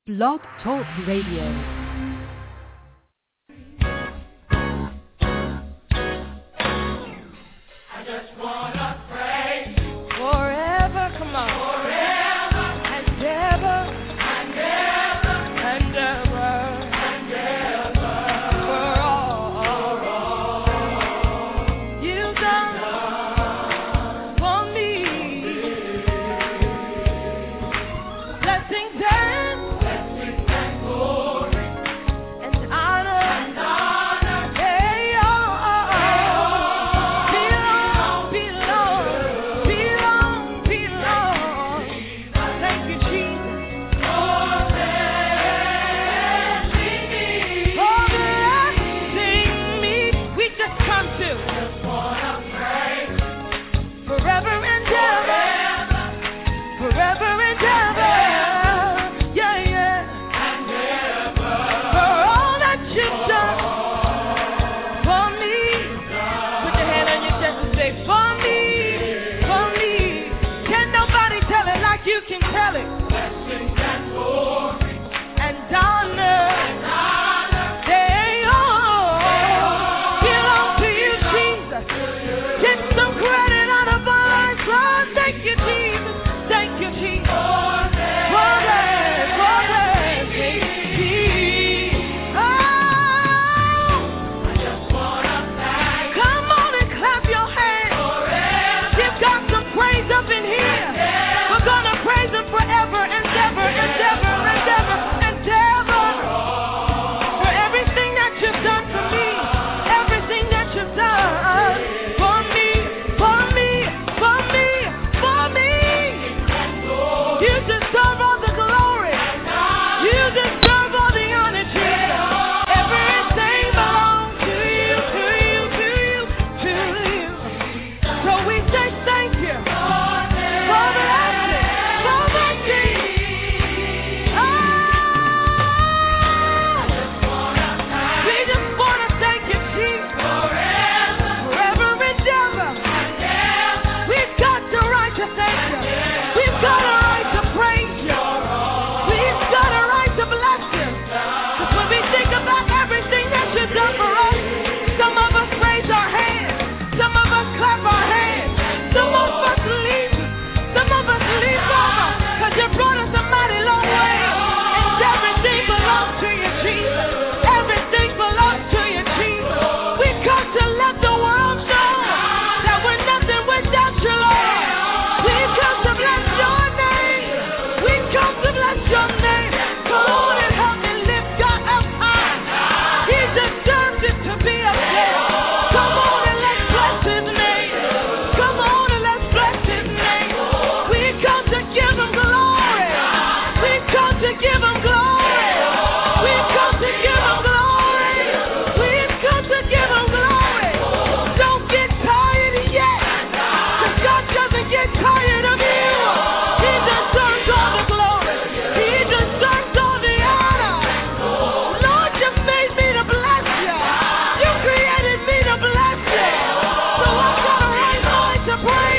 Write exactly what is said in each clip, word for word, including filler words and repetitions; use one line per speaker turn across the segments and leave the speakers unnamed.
Blog Talk Radio.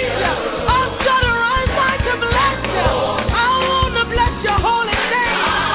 I want to bless your holy name.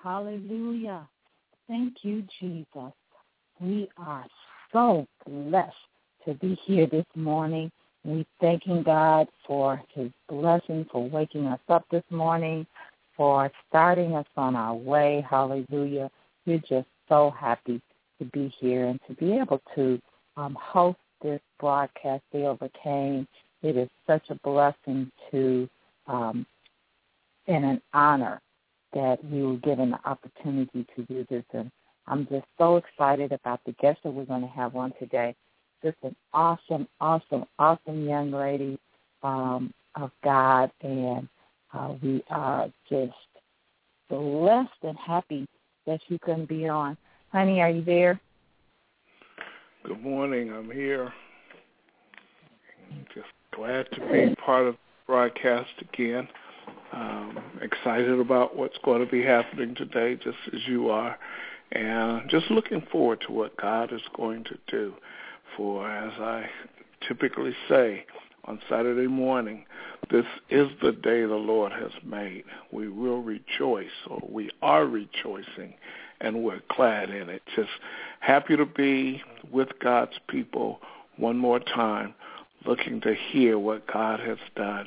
Hallelujah. Thank you, Jesus. We are so blessed to be here this morning. We thanking God for his blessing, for waking us up this morning, for starting us on our way. Hallelujah. We're just so happy to be here and to be able to um, host this broadcast, They Overcame. It is such a blessing to um, and an honor that we were given the opportunity to do this. And I'm just so excited about the guest that we're going to have on today. Just an awesome, awesome, awesome young lady um, of God, and uh, we are just blessed and happy that she couldn't be on. Honey, are you there?
Good morning. I'm here. I'm just glad to be part of the broadcast again. Um, excited about what's going to be happening today, just as you are, and just looking forward to what God is going to do. For as I typically say on Saturday morning, this is the day the Lord has made. We will rejoice, or we are rejoicing, and we're glad in it. Just happy to be with God's people one more time, looking to hear what God has done.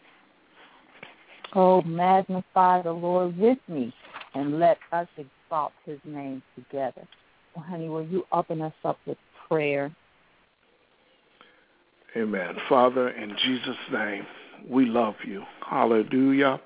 Oh, magnify the Lord with me, and let us exalt his name together. Well, honey, will you open us up with prayer?
Amen. Father, in Jesus' name, we love you. Hallelujah.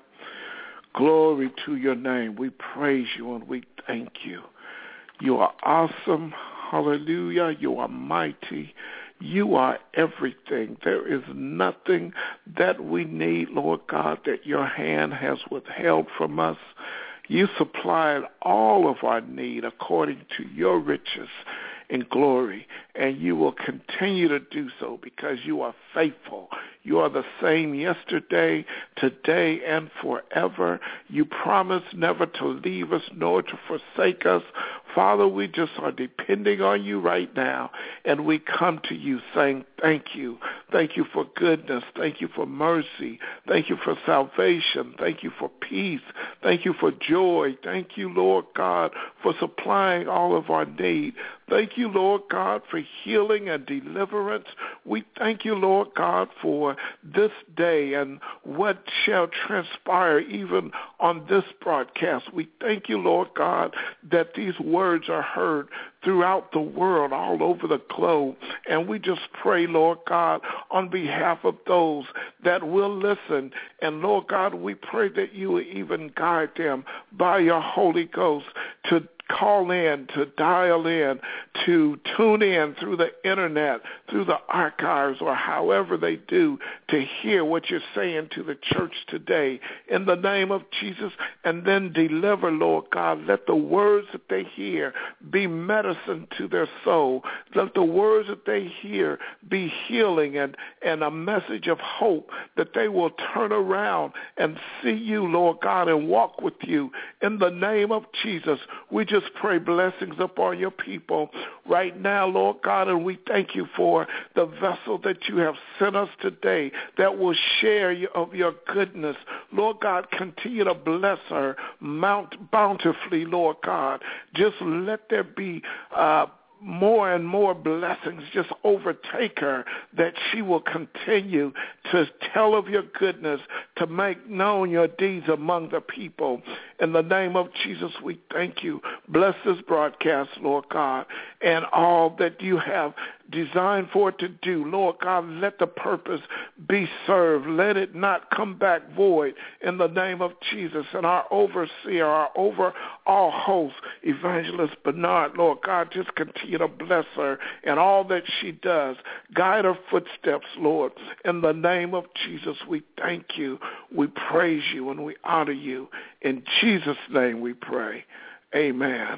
Glory to your name. We praise you and we thank you. You are awesome. Hallelujah. You are mighty. You are everything. There is nothing that we need, Lord God, that your hand has withheld from us. You supplied all of our need according to your riches in glory, and you will continue to do so because you are faithful. You are the same yesterday, today, and forever. You promised never to leave us nor to forsake us. Father, we just are depending on you right now, and we come to you saying thank you. Thank you for goodness. Thank you for mercy. Thank you for salvation. Thank you for peace. Thank you for joy. Thank you, Lord God, for supplying all of our need. Thank you, Lord God, for healing and deliverance. We thank you, Lord God, for this day and what shall transpire even on this broadcast. We thank you, Lord God, that these words are heard throughout the world, all over the globe. And we just pray, Lord God, on behalf of those that will listen. And, Lord God, we pray that you will even guide them by your Holy Ghost to call in, to dial in, to tune in through the internet, through the archives, or however they do, to hear what you're saying to the church today in the name of Jesus, and then deliver, Lord God. Let the words that they hear be medicine to their soul. Let the words that they hear be healing and, and a message of hope, that they will turn around and see you, Lord God, and walk with you in the name of Jesus. We just pray blessings upon your people right now, Lord God, and we thank you for the vessel that you have sent us today that will share of your goodness. Lord God, continue to bless her mount bountifully, Lord God. Just let there be uh more and more blessings just overtake her, that she will continue to tell of your goodness, to make known your deeds among the people. In the name of Jesus, we thank you. Bless this broadcast, Lord God, and all that you have designed for it to do. Lord God, let the purpose be served. Let it not come back void in the name of Jesus. And our overseer, our overall host, Evangelist Bernard, Lord God, just continue to bless her and all that she does. Guide her footsteps, Lord. In the name of Jesus, we thank you. We praise you and we honor you. In Jesus' name we pray. Amen.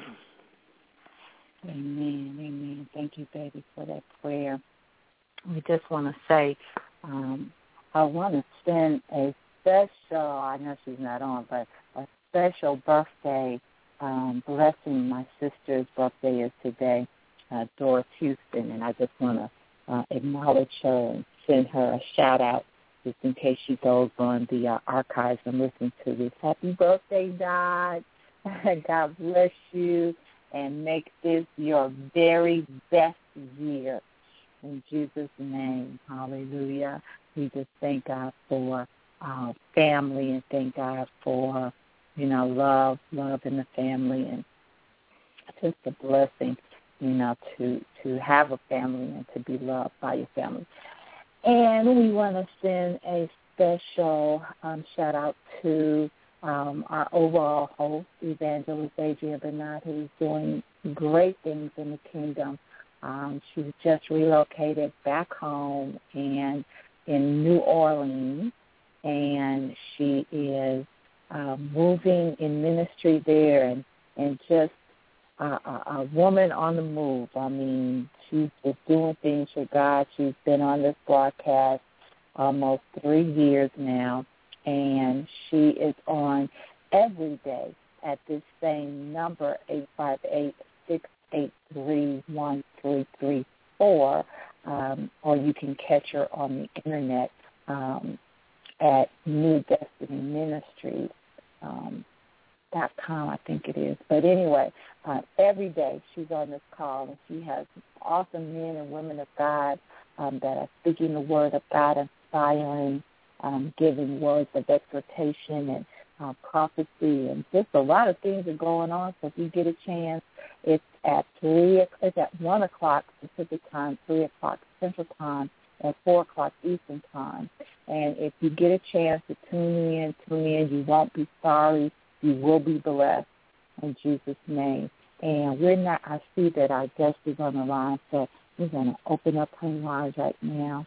Amen, amen. Thank you, baby, for that prayer. We just want to say, um, I want to send a special, I know she's not on, but a special birthday um, blessing. My sister's birthday is today, uh, Doris Houston, and I just want to uh, acknowledge her and send her a shout-out just in case she goes on the uh, archives and listens to this. Happy birthday, Dot. God bless you and make this your very best year. In Jesus' name, hallelujah. We just thank God for our family and thank God for, you know, love, love in the family, and just a blessing, you know, to, to have a family and to be loved by your family. And we want to send a special um, shout-out to um, our overall host, Evangelist Adria Bernard, who is doing great things in the kingdom. Um, she's just relocated back home and in New Orleans, and she is uh, moving in ministry there and, and just a, a, a woman on the move. I mean, she's just doing things for God. She's been on this broadcast almost three years now, and she is on every day at this same number, eight five eight, six eight three, one three three four, um, or you can catch her on the internet um, at New Destiny Ministries um, dot com, I think it is. But anyway, uh, every day she's on this call, and she has awesome men and women of God um, that are speaking the word of God, inspiring, um, giving words of exhortation and uh, prophecy, and just a lot of things are going on. So if you get a chance, it's at three. It's at one o'clock Pacific time, three o'clock Central time, and four o'clock Eastern time. And if you get a chance to tune in, tune in. You won't be sorry. You will be blessed in Jesus' name. And we're not. I see that our guest is on the line, so we're going to open up her lines right now.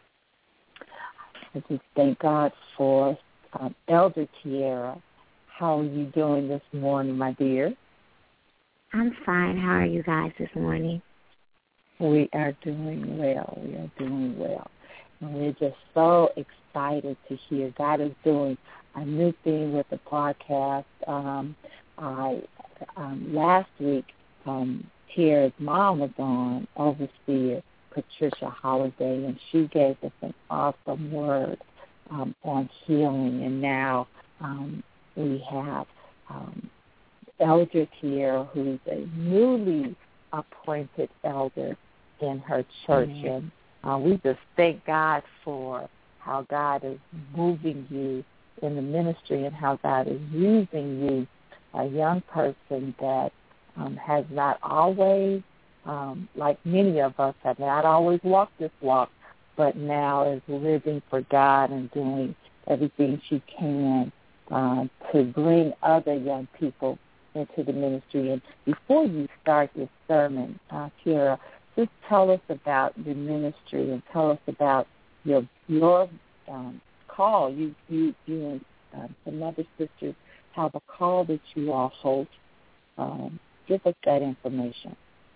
I just thank God for um, Elder Tierra. How are you doing this morning, my dear?
I'm fine. How are you guys this morning?
We are doing well. We are doing well. And we're just so excited to hear God is doing a new thing with the podcast. Um, I um, last week, um, Tierra's mom was on, Overseer Patricia Holiday, and she gave us an awesome word um, on healing. And now um, we have um, Elder Tierra, who's a newly appointed elder in her church. Mm-hmm. And uh, we just thank God for how God is moving you in the ministry and how God is using you, a young person that um, has not always, um, like many of us, have not always walked this walk, but now is living for God and doing everything she can uh, to bring other young people into the ministry. And before you start this sermon, uh, Tierra, just tell us about your ministry and tell us about your your um, call. You, you, you and uh, some other sisters have a call that you all host. Um, give us that information.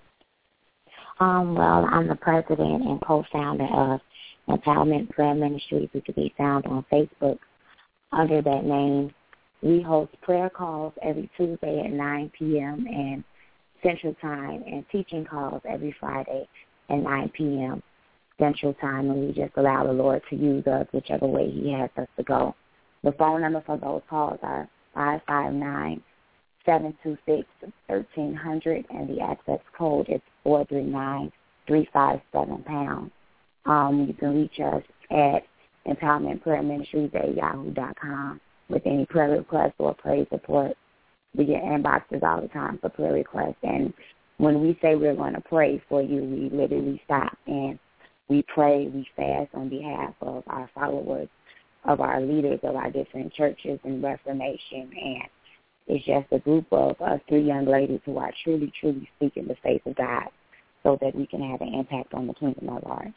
Um, well, I'm the president and co-founder of Empowerment Prayer Ministries, which can be found on Facebook under that name. We host prayer calls every Tuesday at nine p.m. and Central Time, and teaching calls every Friday at nine p.m. Central Time, and we just allow the Lord to use us whichever way He has us to go. The phone number for those calls are five five nine, seven two six, one three zero zero, and the access code is four three nine, three five seven pound. Um, you can reach us at Empowerment Prayer Ministries at yahoo dot com with any prayer requests or praise support. We get inboxes all the time for prayer requests, and when we say we're going to pray for you, we literally stop and we pray, we fast on behalf of our followers, of our leaders of our different churches and Reformation, and it's just a group of us three young ladies who are truly, truly seeking the face of God so that we can have an impact on the kingdom at large.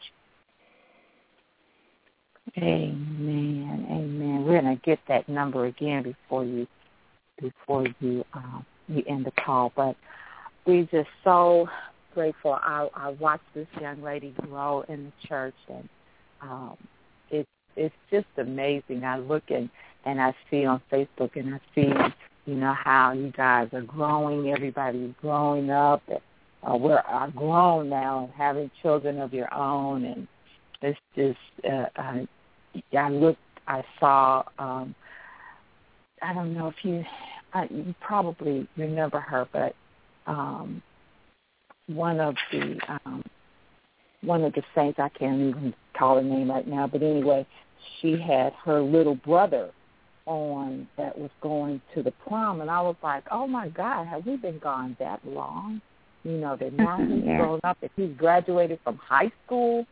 Amen, amen. We're going to get that number again before you before you uh, you end the call, but we're just so grateful. I, I watched this young lady grow in the church, and um, it's it's just amazing. I look and, and I see on Facebook, and I see, you know, how you guys are growing. Everybody's growing up. And, uh, we're are grown now and having children of your own, and it's just uh, I, I looked, I saw. Um, I don't know if you uh, you probably remember her, but um, one of the um, one of the saints, I can't even call her name right now, but anyway, she had her little brother on that was going to the prom, and I was like, oh, my God, have we been gone that long? You know, that now he's
yeah.
grown up, that he's graduated from high school.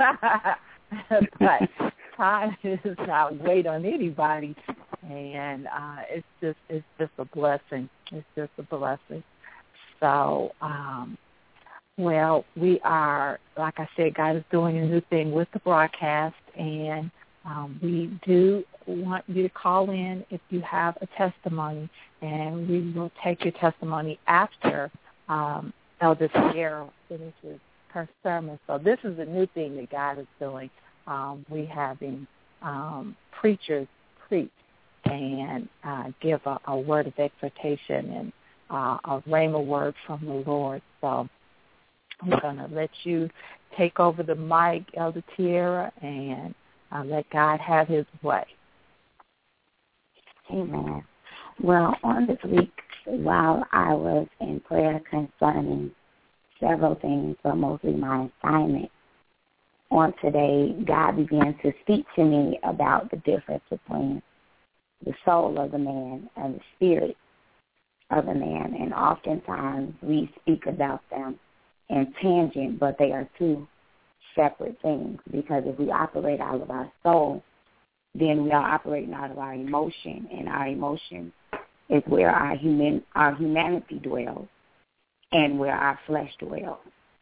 But time does not wait on anybody, and uh, it's just it's just a blessing. It's just a blessing. So, um, well, we are, like I said, God is doing a new thing with the broadcast, and um, we do want you to call in if you have a testimony, and we will take your testimony after um, Elder Sierra finishes her sermon. So this is a new thing that God is doing. Um, we having um, preachers preach and uh, give a, a word of exhortation and uh, a rhema word from the Lord. So I'm going to let you take over the mic, Elder Tierra, and uh, let God have his way.
Amen. Well, on this week, while I was in prayer concerning several things, but mostly my assignment, on today, God began to speak to me about the difference between the soul of the man and the spirit of the man. And oftentimes we speak about them in tangent, but they are two separate things, because if we operate out of our soul, then we are operating out of our emotion, and our emotion is where our human our humanity dwells and where our flesh dwells.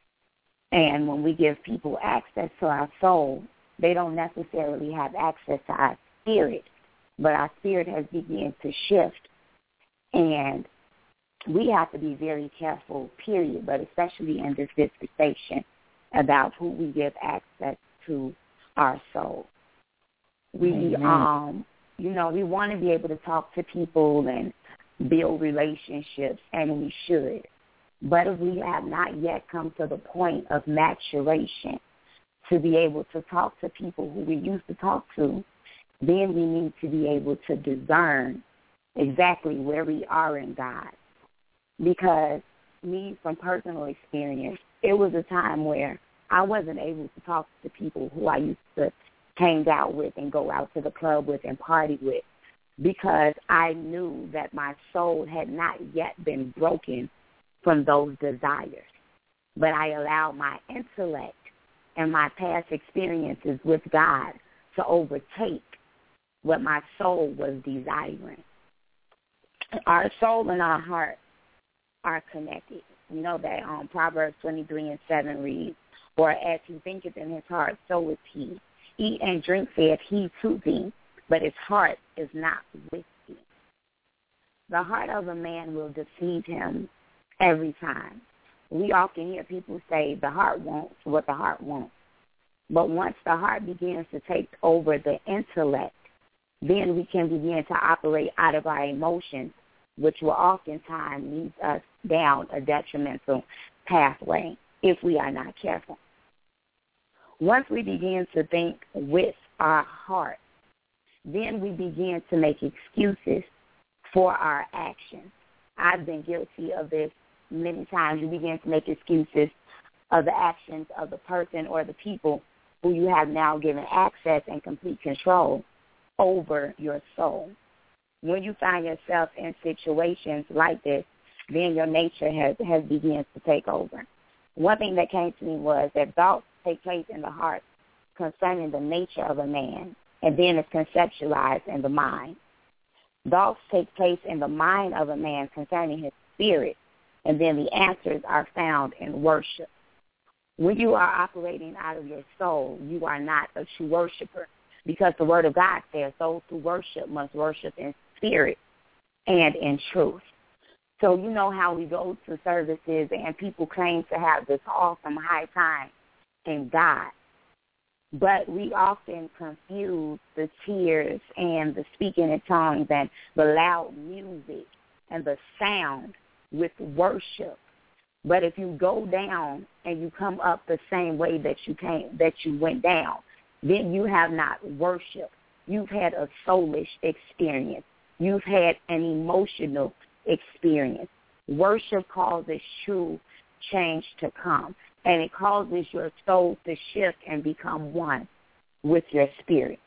And when we give people access to our soul, they don't necessarily have access to our spirit, but our spirit has begun to shift, and we have to be very careful, period, but especially in this dispensation, about who we give access to our soul. We, Amen. um, you know, we want to be able to talk to people and build relationships, and we should. But if we have not yet come to the point of maturation to be able to talk to people who we used to talk to, then we need to be able to discern exactly where we are in God. Because me, from personal experience, it was a time where I wasn't able to talk to people who I used to hang out with and go out to the club with and party with, because I knew that my soul had not yet been broken from those desires. But I allowed my intellect and my past experiences with God to overtake what my soul was desiring. Our soul and our heart are connected. You know that um, Proverbs twenty-three and seven reads, "For as he thinketh in his heart, so is he. Eat and drink saith he to thee, but his heart is not with thee." The heart of a man will deceive him every time. We often hear people say the heart wants what the heart wants. But once the heart begins to take over the intellect, then we can begin to operate out of our emotions, which will oftentimes lead us down a detrimental pathway if we are not careful. Once we begin to think with our heart, then we begin to make excuses for our actions. I've been guilty of this many times. You begin to make excuses of the actions of the person or the people who you have now given access and complete control over your soul. When you find yourself in situations like this, then your nature has, has begun to take over. One thing that came to me was that thoughts take place in the heart concerning the nature of a man, and then it's conceptualized in the mind. Thoughts take place in the mind of a man concerning his spirit, and then the answers are found in worship. When you are operating out of your soul, you are not a true worshiper, because the Word of God says those who worship must worship in spirit and in truth. So you know how we go to services and people claim to have this awesome high time in God, but we often confuse the tears and the speaking in tongues and the loud music and the sound with worship. But if you go down and you come up the same way that you came, that you went down, then you have not worshiped. You've had a soulish experience. You've had an emotional experience. Worship causes true change to come, and it causes your soul to shift and become one with your spirit.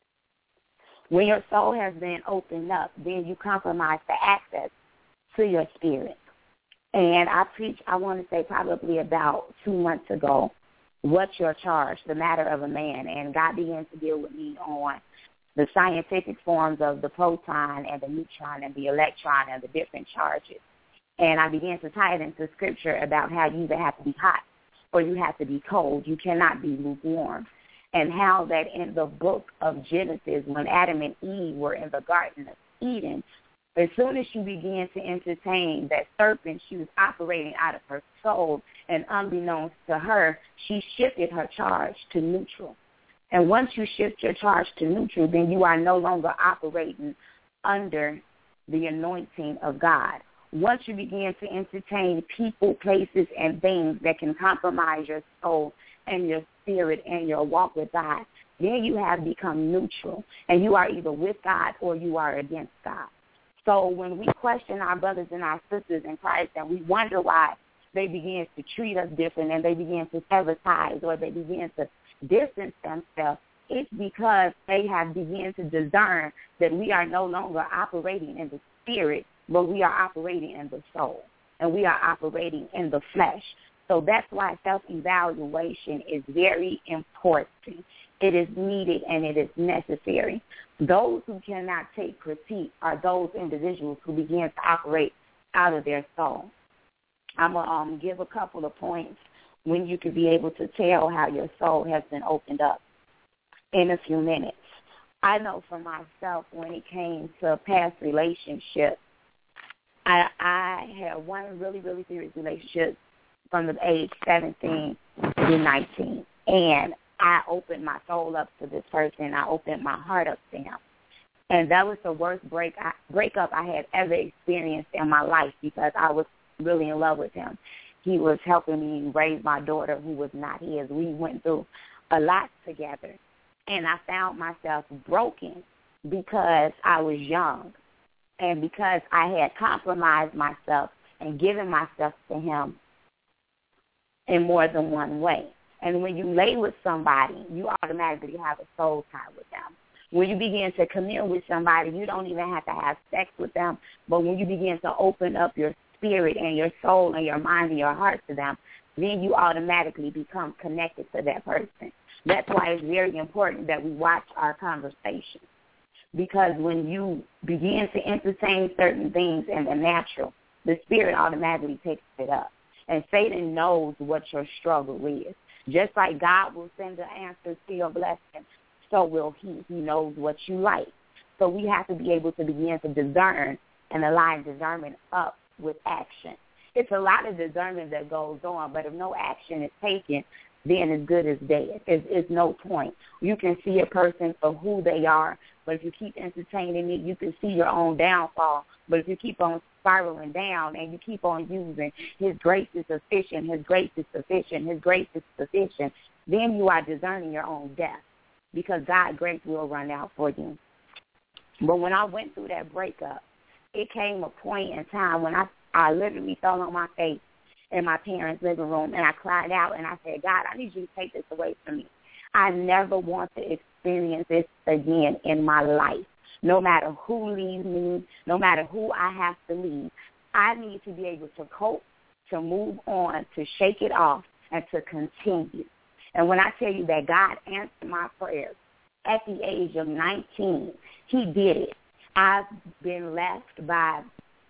When your soul has been opened up, then you compromise the access to your spirit. And I preached, I want to say probably about two months ago, What's Your Charge, the matter of a man, and God began to deal with me on the scientific forms of the proton and the neutron and the electron and the different charges. And I began to tie it into scripture about how you either have to be hot or you have to be cold. You cannot be lukewarm. And how that in the book of Genesis, when Adam and Eve were in the Garden of Eden, as soon as she began to entertain that serpent, she was operating out of her soul, and unbeknownst to her, she shifted her charge to neutral. And once you shift your charge to neutral, then you are no longer operating under the anointing of God. Once you begin to entertain people, places, and things that can compromise your soul and your spirit and your walk with God, then you have become neutral, and you are either with God or you are against God. So when we question our brothers and our sisters in Christ and we wonder why they begin to treat us different and they begin to sabotage or they begin to distance themselves, it's because they have begun to discern that we are no longer operating in the spirit, but we are operating in the soul, and we are operating in the flesh. So that's why self-evaluation is very important. It is needed and it is necessary. Those who cannot take critique are those individuals who begin to operate out of their soul. I'm going to um, give a couple of points when you could be able to tell how your soul has been opened up in a few minutes. I know for myself when it came to past relationships, I, I had one really, really serious relationship from the age seventeen to nineteen. And I opened my soul up to this person. I opened my heart up to him. And that was the worst break I, breakup I had ever experienced in my life because I was really in love with him. He was helping me raise my daughter who was not his. We went through a lot together. And I found myself broken because I was young and because I had compromised myself and given myself to him in more than one way. And when you lay with somebody, you automatically have a soul tie with them. When you begin to commune with somebody, you don't even have to have sex with them. But when you begin to open up your spirit and your soul and your mind and your heart to them, then you automatically become connected to that person. That's why it's very important that we watch our conversations. Because when you begin to entertain certain things in the natural, the spirit automatically takes it up. And Satan knows what your struggle is. Just like God will send the answer to your blessing, so will he. He knows what you like. So we have to be able to begin to discern and align discernment up with action. It's a lot of discernment that goes on, but if no action is taken, then as good as dead. It's, it's no point. You can see a person for who they are, but if you keep entertaining it, you can see your own downfall. But if you keep on spiraling down and you keep on using his grace is sufficient, his grace is sufficient, his grace is sufficient, then you are discerning your own death because God's grace will run out for you. But when I went through that breakup, it came a point in time when I, I literally fell on my face in my parents' living room, and I cried out, and I said, God, I need you to take this away from me. I never want to experience this again in my life. No matter who leaves me, no matter who I have to leave, I need to be able to cope, to move on, to shake it off, and to continue. And when I tell you that God answered my prayers at the age of nineteen, he did it. I've been left by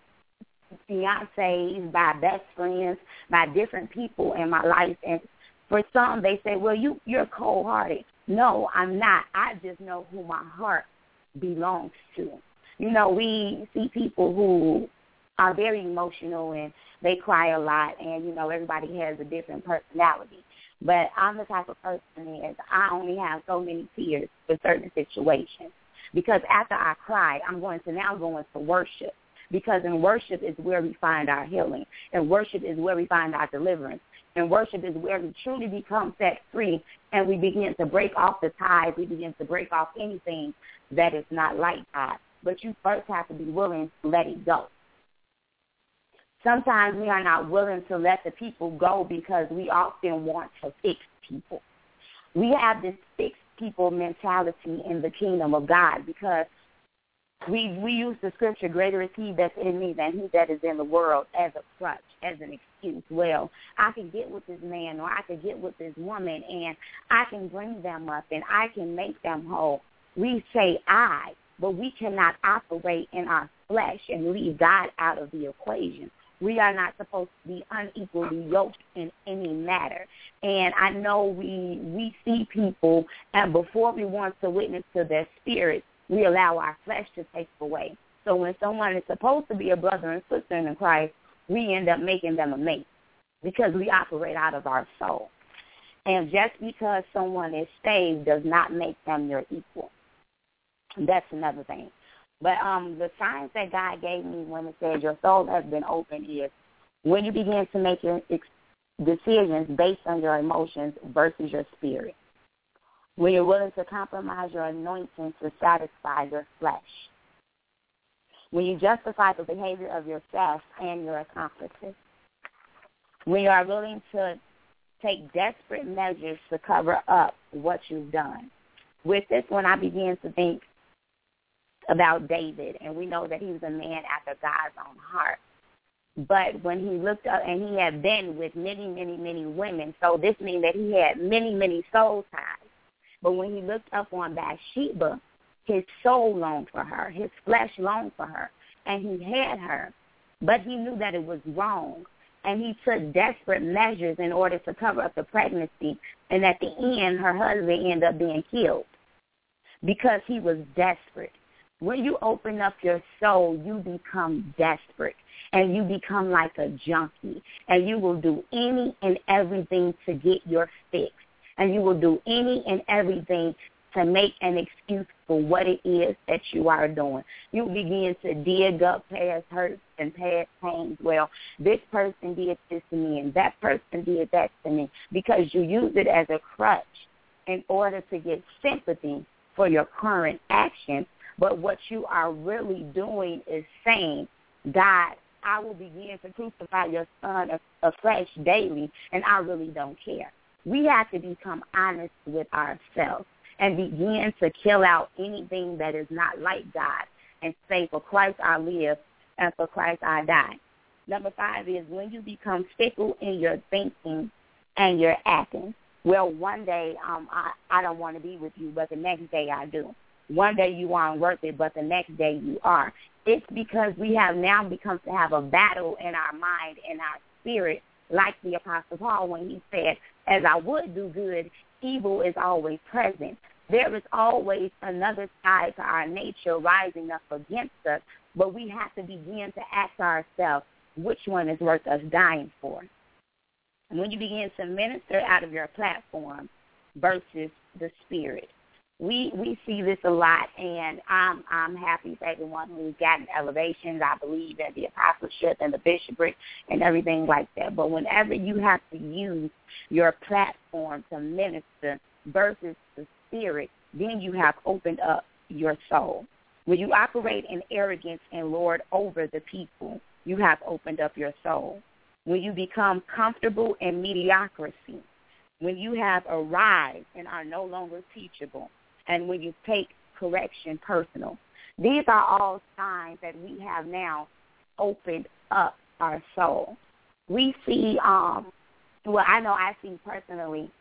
fiancés, by best friends, by different people in my life. And for some, they say, well, you, you're cold-hearted. No, I'm not. I just know who my heart belongs to. You know, we see people who are very emotional and they cry a lot, and, you know, everybody has a different personality. But I'm the type of person is I only have so many tears for certain situations. Because after I cry, I'm going to now go into worship. Because in worship is where we find our healing. And worship is where we find our deliverance. And worship is where we truly become set free and we begin to break off the ties. We begin to break off anything that is not like God. but you first have to be willing to let it go. Sometimes we are not willing to let the people go because we often want to fix people. We have this fix people mentality in the kingdom of God because we we use the scripture, greater is he that's in me than he that is in the world, as a crutch, as an excuse. Well, I can get with this man or I can get with this woman and I can bring them up and I can make them whole. We say I, but we cannot operate in our flesh and leave God out of the equation. We are not supposed to be unequally yoked in any matter. And I know we we see people, and before we want to witness to their spirit, we allow our flesh to take away. So when someone is supposed to be a brother and sister in Christ, we end up making them a mate because we operate out of our soul. And just because someone is saved does not make them your equal. That's another thing. But um, the signs that God gave me when it says your soul has been opened is when you begin to make your ex- decisions based on your emotions versus your spirit. When you're willing to compromise your anointing to satisfy your flesh. When you justify the behavior of yourself and your accomplices. When you are willing to take desperate measures to cover up what you've done. With this one, I began to think about David, and we know that he was a man after God's own heart. But when he looked up, and he had been with many, many, many women, so this means that he had many, many soul ties. But when he looked up on Bathsheba, his soul longed for her, his flesh longed for her, and he had her. But he knew that it was wrong, and he took desperate measures in order to cover up the pregnancy, and at the end, her husband ended up being killed because he was desperate. When you open up your soul, you become desperate, and you become like a junkie, and you will do any and everything to get your fix, and you will do any and everything to make an excuse for what it is that you are doing. You begin to dig up past hurts and past pains. Well, this person did this to me, and that person did that to me, because you use it as a crutch in order to get sympathy for your current action. But what you are really doing is saying, God, I will begin to crucify your son afresh daily, and I really don't care. We have to become honest with ourselves and begin to kill out anything that is not like God and say, for Christ I live and for Christ I die. Number five is when you become fickle in your thinking and your acting. Well, one day um, I, I don't want to be with you, but the next day I do. One day you aren't worth it, but the next day you are. It's because we have now become to have a battle in our mind and our spirit, like the Apostle Paul when he said, as I would do good, evil is always present. There is always another side to our nature rising up against us, but we have to begin to ask ourselves which one is worth us dying for. And when you begin to minister out of your platform versus the spirit, We we see this a lot, and I'm I'm happy for everyone who's gotten elevations. I believe in the apostleship and the bishopric and everything like that. But whenever you have to use your platform to minister versus the spirit, then you have opened up your soul. When you operate in arrogance and lord over the people, you have opened up your soul. When you become comfortable in mediocrity, when you have arrived and are no longer teachable, and when you take correction personal. These are all signs that we have now opened up our soul. We see, um, well, I know I see personally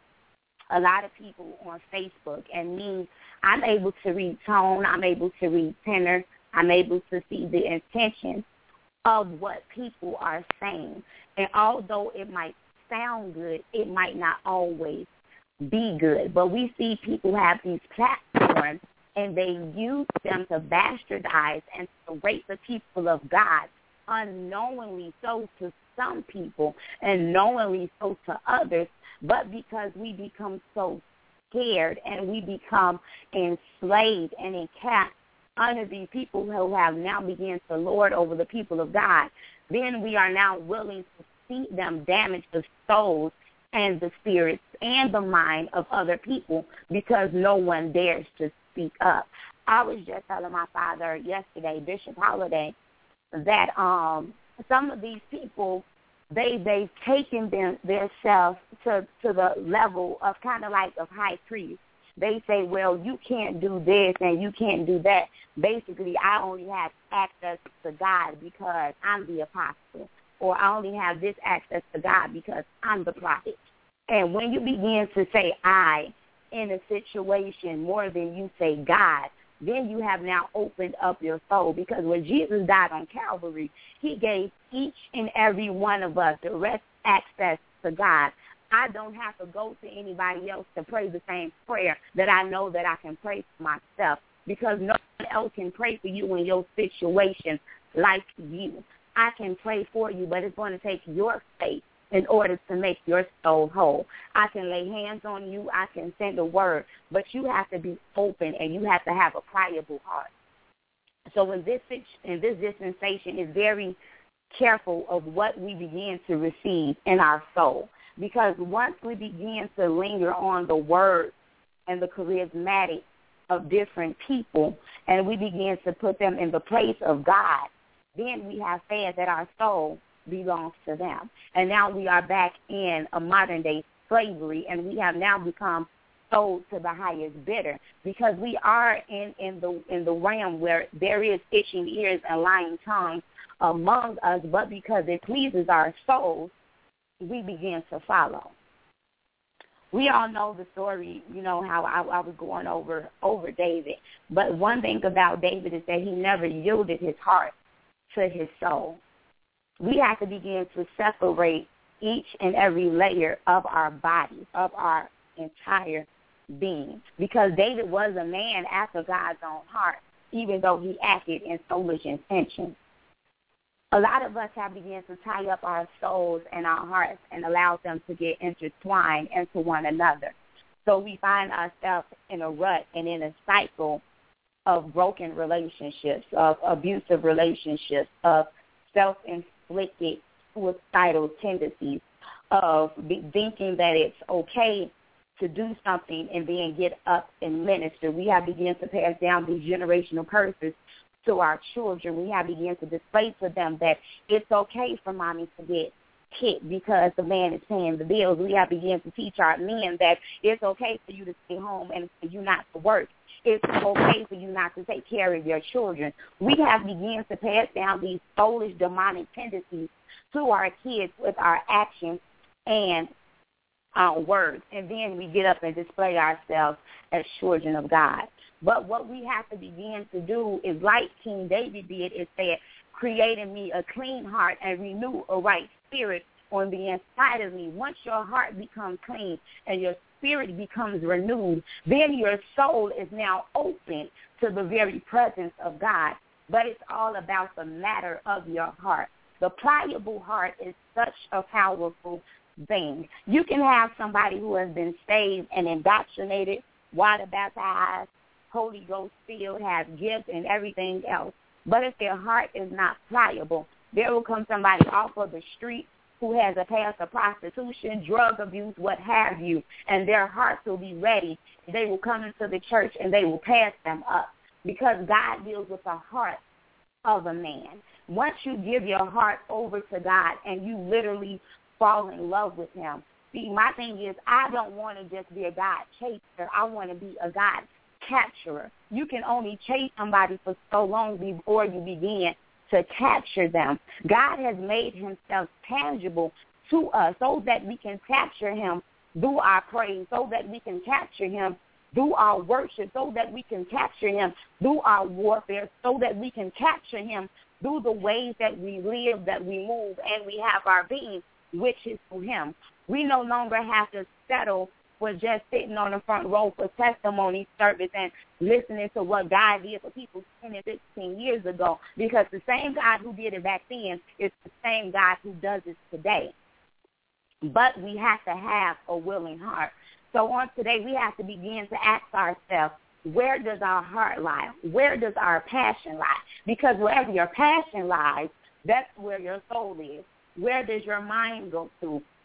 a lot of people on Facebook, and me, I'm able to read tone, I'm able to read tenor, I'm able to see the intention of what people are saying. And although it might sound good, it might not always be good. But we see people have these platforms, and they use them to bastardize and to rape the people of God, unknowingly so to some people and knowingly so to others. But because we become so scared and we become enslaved and encamped under these people who have now begun to lord over the people of God, then we are now willing to see them damage the souls and the spirits and the mind of other people because no one dares to speak up. I was just telling my father yesterday, Bishop Holiday, that um, some of these people, they, they've taken them, their self to, to the level of kind of like of high priest. They say, well, you can't do this and you can't do that. Basically, I only have access to God because I'm the apostle, or I only have this access to God because I'm the prophet. And when you begin to say I in a situation more than you say God, then you have now opened up your soul, because when Jesus died on Calvary, he gave each and every one of us direct access to God. I don't have to go to anybody else to pray the same prayer that I know that I can pray for myself, because no one else can pray for you in your situation like you. I can pray for you, but it's going to take your faith in order to make your soul whole. I can lay hands on you. I can send a word, but you have to be open and you have to have a pliable heart. So in this in this dispensation, is very careful of what we begin to receive in our soul. Because once we begin to linger on the words and the charismatic of different people, and we begin to put them in the place of God, then we have said that our soul belongs to them. And now we are back in a modern-day slavery, and we have now become sold to the highest bidder, because we are in, in the in the realm where there is itching ears and lying tongues among us, but because it pleases our souls, we begin to follow. We all know the story, you know, how I, I was going over over David. But one thing about David is that he never yielded his heart to his soul. We have to begin to separate each and every layer of our body, of our entire being. Because David was a man after God's own heart, even though he acted in soulish intention. A lot of us have begun to tie up our souls and our hearts and allow them to get intertwined into one another. So we find ourselves in a rut and in a cycle of broken relationships, of abusive relationships, of self-inflicted suicidal tendencies, of thinking that it's okay to do something and then get up and minister. We have begun to pass down these generational curses to our children. We have begun to display to them that it's okay for mommy to get hit because the man is paying the bills. We have begun to teach our men that it's okay for you to stay home and for you not to work. It's okay for you not to take care of your children. We have begun to pass down these soulish demonic tendencies to our kids with our actions and our words, and then we get up and display ourselves as children of God. But what we have to begin to do is, like King David did, is say, create in me a clean heart and renew a right spirit on the inside of me. Once your heart becomes clean and your spirit becomes renewed, then your soul is now open to the very presence of God. But it's all about the matter of your heart. The pliable heart is such a powerful thing. You can have somebody who has been saved and indoctrinated, water baptized, Holy Ghost filled, have gifts and everything else. But if their heart is not pliable, there will come somebody off of the street who has a past of prostitution, drug abuse, what have you, and their hearts will be ready. They will come into the church and they will pass them up, because God deals with the heart of a man. Once you give your heart over to God and you literally fall in love with him. See, my thing is, I don't want to just be a God chaser. I want to be a God capturer. You can only chase somebody for so long before you begin to capture them. God has made himself tangible to us so that we can capture him through our praise, so that we can capture him through our worship, so that we can capture him through our warfare, so that we can capture him through the ways that we live, that we move, and we have our being, which is through him. We no longer have to settle for just sitting on the front row for testimony service and listening to what God did for people ten and fifteen years ago, because the same God who did it back then is the same God who does it today. But we have to have a willing heart. So on today, we have to begin to ask ourselves, where does our heart lie? Where does our passion lie? Because wherever your passion lies, that's where your soul is. Where does your mind go to?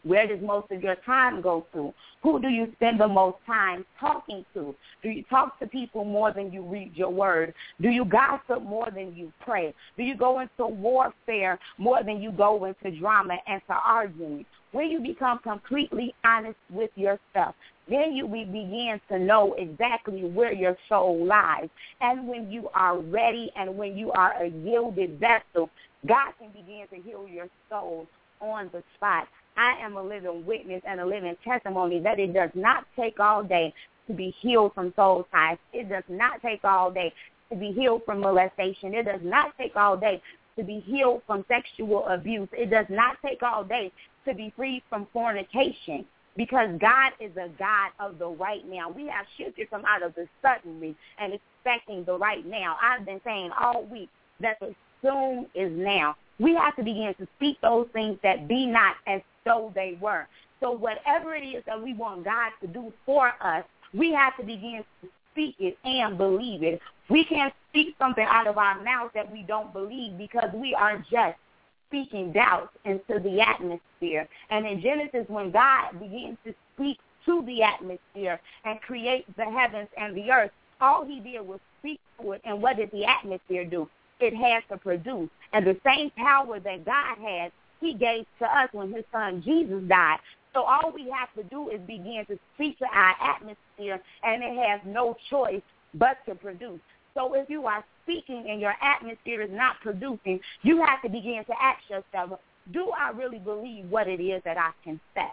Where does most of your time go to? Who do you spend the most time talking to? Do you talk to people more than you read your word? Do you gossip more than you pray? Do you go into warfare more than you go into drama and to arguing? When you become completely honest with yourself, then you will begin to know exactly where your soul lies. And when you are ready and when you are a yielded vessel, God can begin to heal your soul on the spot. I am a living witness and a living testimony that it does not take all day to be healed from soul ties. It does not take all day to be healed from molestation. It does not take all day to be healed from sexual abuse. It does not take all day to be free from fornication, because God is a God of the right now. We have shifted from out of the suddenly and expecting the right now. I've been saying all week that the soon is now. We have to begin to speak those things that be not as though they were. So whatever it is that we want God to do for us, we have to begin to speak it and believe it. We can't speak something out of our mouth that we don't believe, because we are just speaking doubt into the atmosphere. And in Genesis, when God begins to speak to the atmosphere and create the heavens and the earth, all he did was speak to it. And what did the atmosphere do? It had to produce. And the same power that God had, he gave to us when his son Jesus died. So all we have to do is begin to speak to our atmosphere, and it has no choice but to produce. So if you are speaking and your atmosphere is not producing, you have to begin to ask yourself, do I really believe what it is that I confess?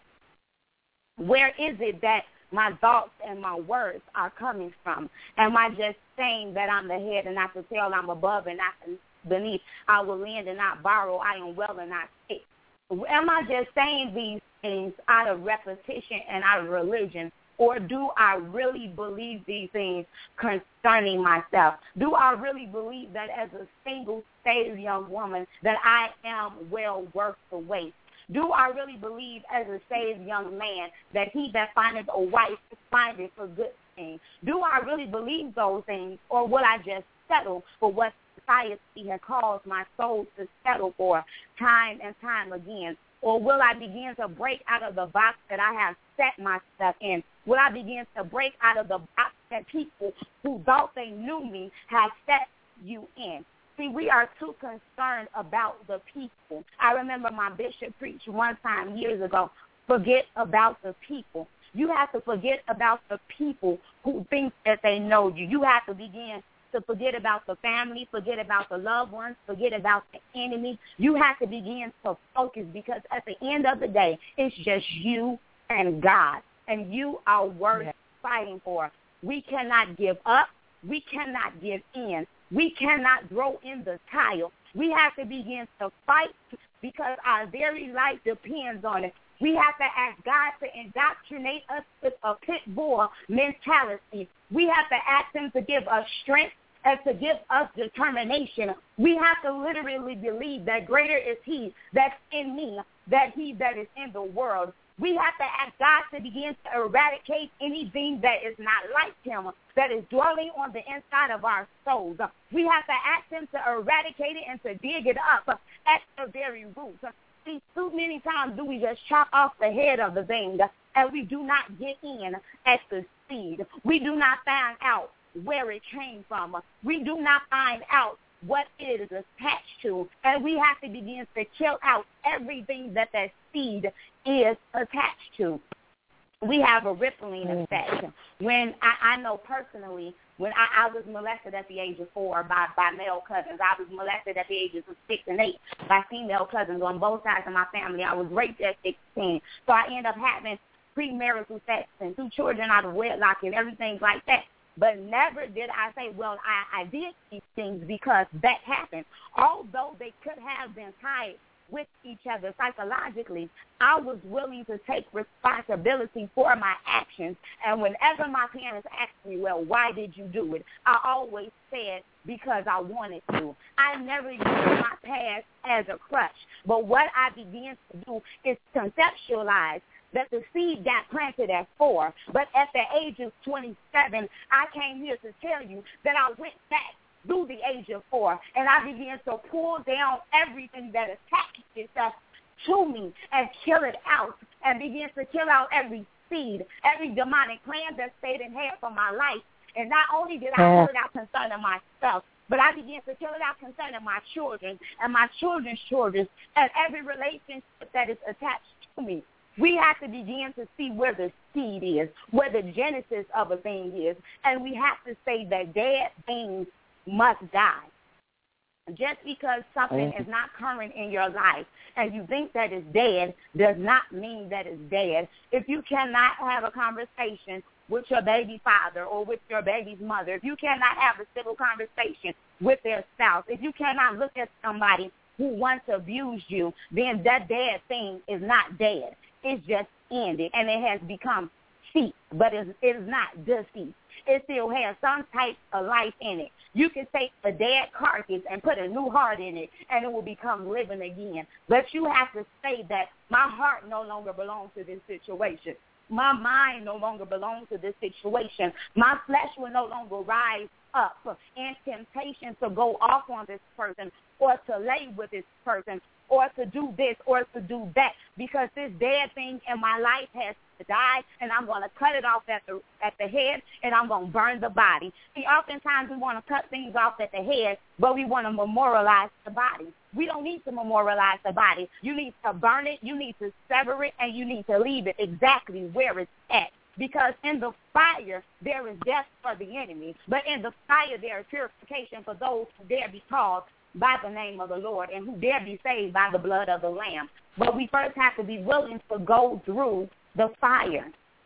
Where is it that my thoughts and my words are coming from? Am I just saying that I'm the head and not the tail, I'm above and not beneath, I will lend and not borrow, I am well and not sick? Am I just saying these things out of repetition and out of religion? Or do I really believe these things concerning myself? Do I really believe that as a single, saved young woman that I am well worth the wait? Do I really believe as a saved young man that he that findeth a wife findeth a good thing? Do I really believe those things, or will I just settle for what society has caused my soul to settle for time and time again? Or will I begin to break out of the box that I have set myself in? Will I begin to break out of the box that people who thought they knew me have set you in? See, we are too concerned about the people. I remember my bishop preached one time years ago, forget about the people. You have to forget about the people who think that they know you. You have to begin to forget about the family, forget about the loved ones, forget about the enemy. You have to begin to focus, because at the end of the day, it's just you and God, and you are worth yeah. fighting for. We cannot give up. We cannot give in. We cannot throw in the towel. We have to begin to fight, because our very life depends on it. We have to ask God to indoctrinate us with a pit bull mentality. We have to ask him to give us strength and to give us determination. We have to literally believe that greater is he that's in me than he that is in the world. We have to ask God to begin to eradicate anything that is not like him, that is dwelling on the inside of our souls. We have to ask him to eradicate it and to dig it up at the very root. See, too many times do we just chop off the head of the thing, and we do not get in at the seed. We do not find out where it came from. We do not find out what it is attached to, and we have to begin to kill out everything that that seed is attached to. We have a rippling effect. When I, I know personally, when I, I was molested at the age of four by, by male cousins, I was molested at the ages of six and eight by female cousins on both sides of my family. I was raped at sixteen, so I ended up having premarital sex and two children out of wedlock and everything like that. But never did I say, well, I, I did these things because that happened. Although they could have been tied with each other psychologically, I was willing to take responsibility for my actions. And whenever my parents asked me, well, why did you do it? I always said, because I wanted to. I never used my past as a crutch. But what I began to do is conceptualize that the seed got planted at four, but at the age of twenty-seven, I came here to tell you that I went back through the age of four, and I began to pull down everything that attached itself to me and kill it out
and begin to kill out every seed, every demonic plan that Satan had for my life. And not only did I kill it out concerning myself, but I began to kill it out concerning my children and my children's children and every relationship that is attached to me. We have to begin to see where the seed is, where the genesis of a thing is, and we have to say that dead things must die. Just because something is not current in your life and you think that it's dead does not mean that it's dead. If you cannot have a conversation with your baby father or with your baby's mother, if you cannot have a civil conversation with their spouse, if you cannot look at somebody who once abused you, then that dead thing is not dead. It's just ended, and it has become ceased, but it is not deceased. It still has some type of life in it. You can take a dead carcass and put a new heart in it, and it will become living again. But you have to say that my heart no longer belongs to this situation. My mind no longer belongs to this situation. My flesh will no longer rise up in temptation to go off on this person or to lay with this person or to do this or to do that, because this dead thing in my life has to die, and I'm going to cut it off at the at the head, and I'm going to burn the body. See, oftentimes we want to cut things off at the head, but we want to memorialize the body. We don't need to memorialize the body. You need to burn it, you need to sever it, and you need to leave it exactly where it's at. Because in the fire, there is death for the enemy, but in the fire, there is purification for those who dare be called by the name of the Lord and who dare be saved by the blood of the Lamb. But we first have to be willing to go through the fire.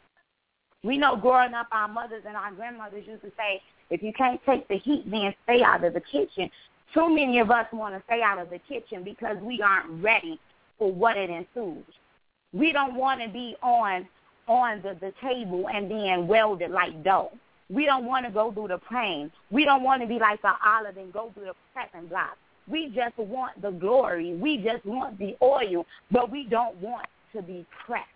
We know growing up, our mothers and our grandmothers used to say, if you can't take the heat, then stay out of the kitchen. Too many of us want to stay out of the kitchen because we aren't ready for what it ensues. We don't want to be on on the, the table and then welded like dough. We don't want to go through the pain. We don't want to be like the olive and go through the pressing block. We just want the glory. We just want the oil, but we don't want to be pressed.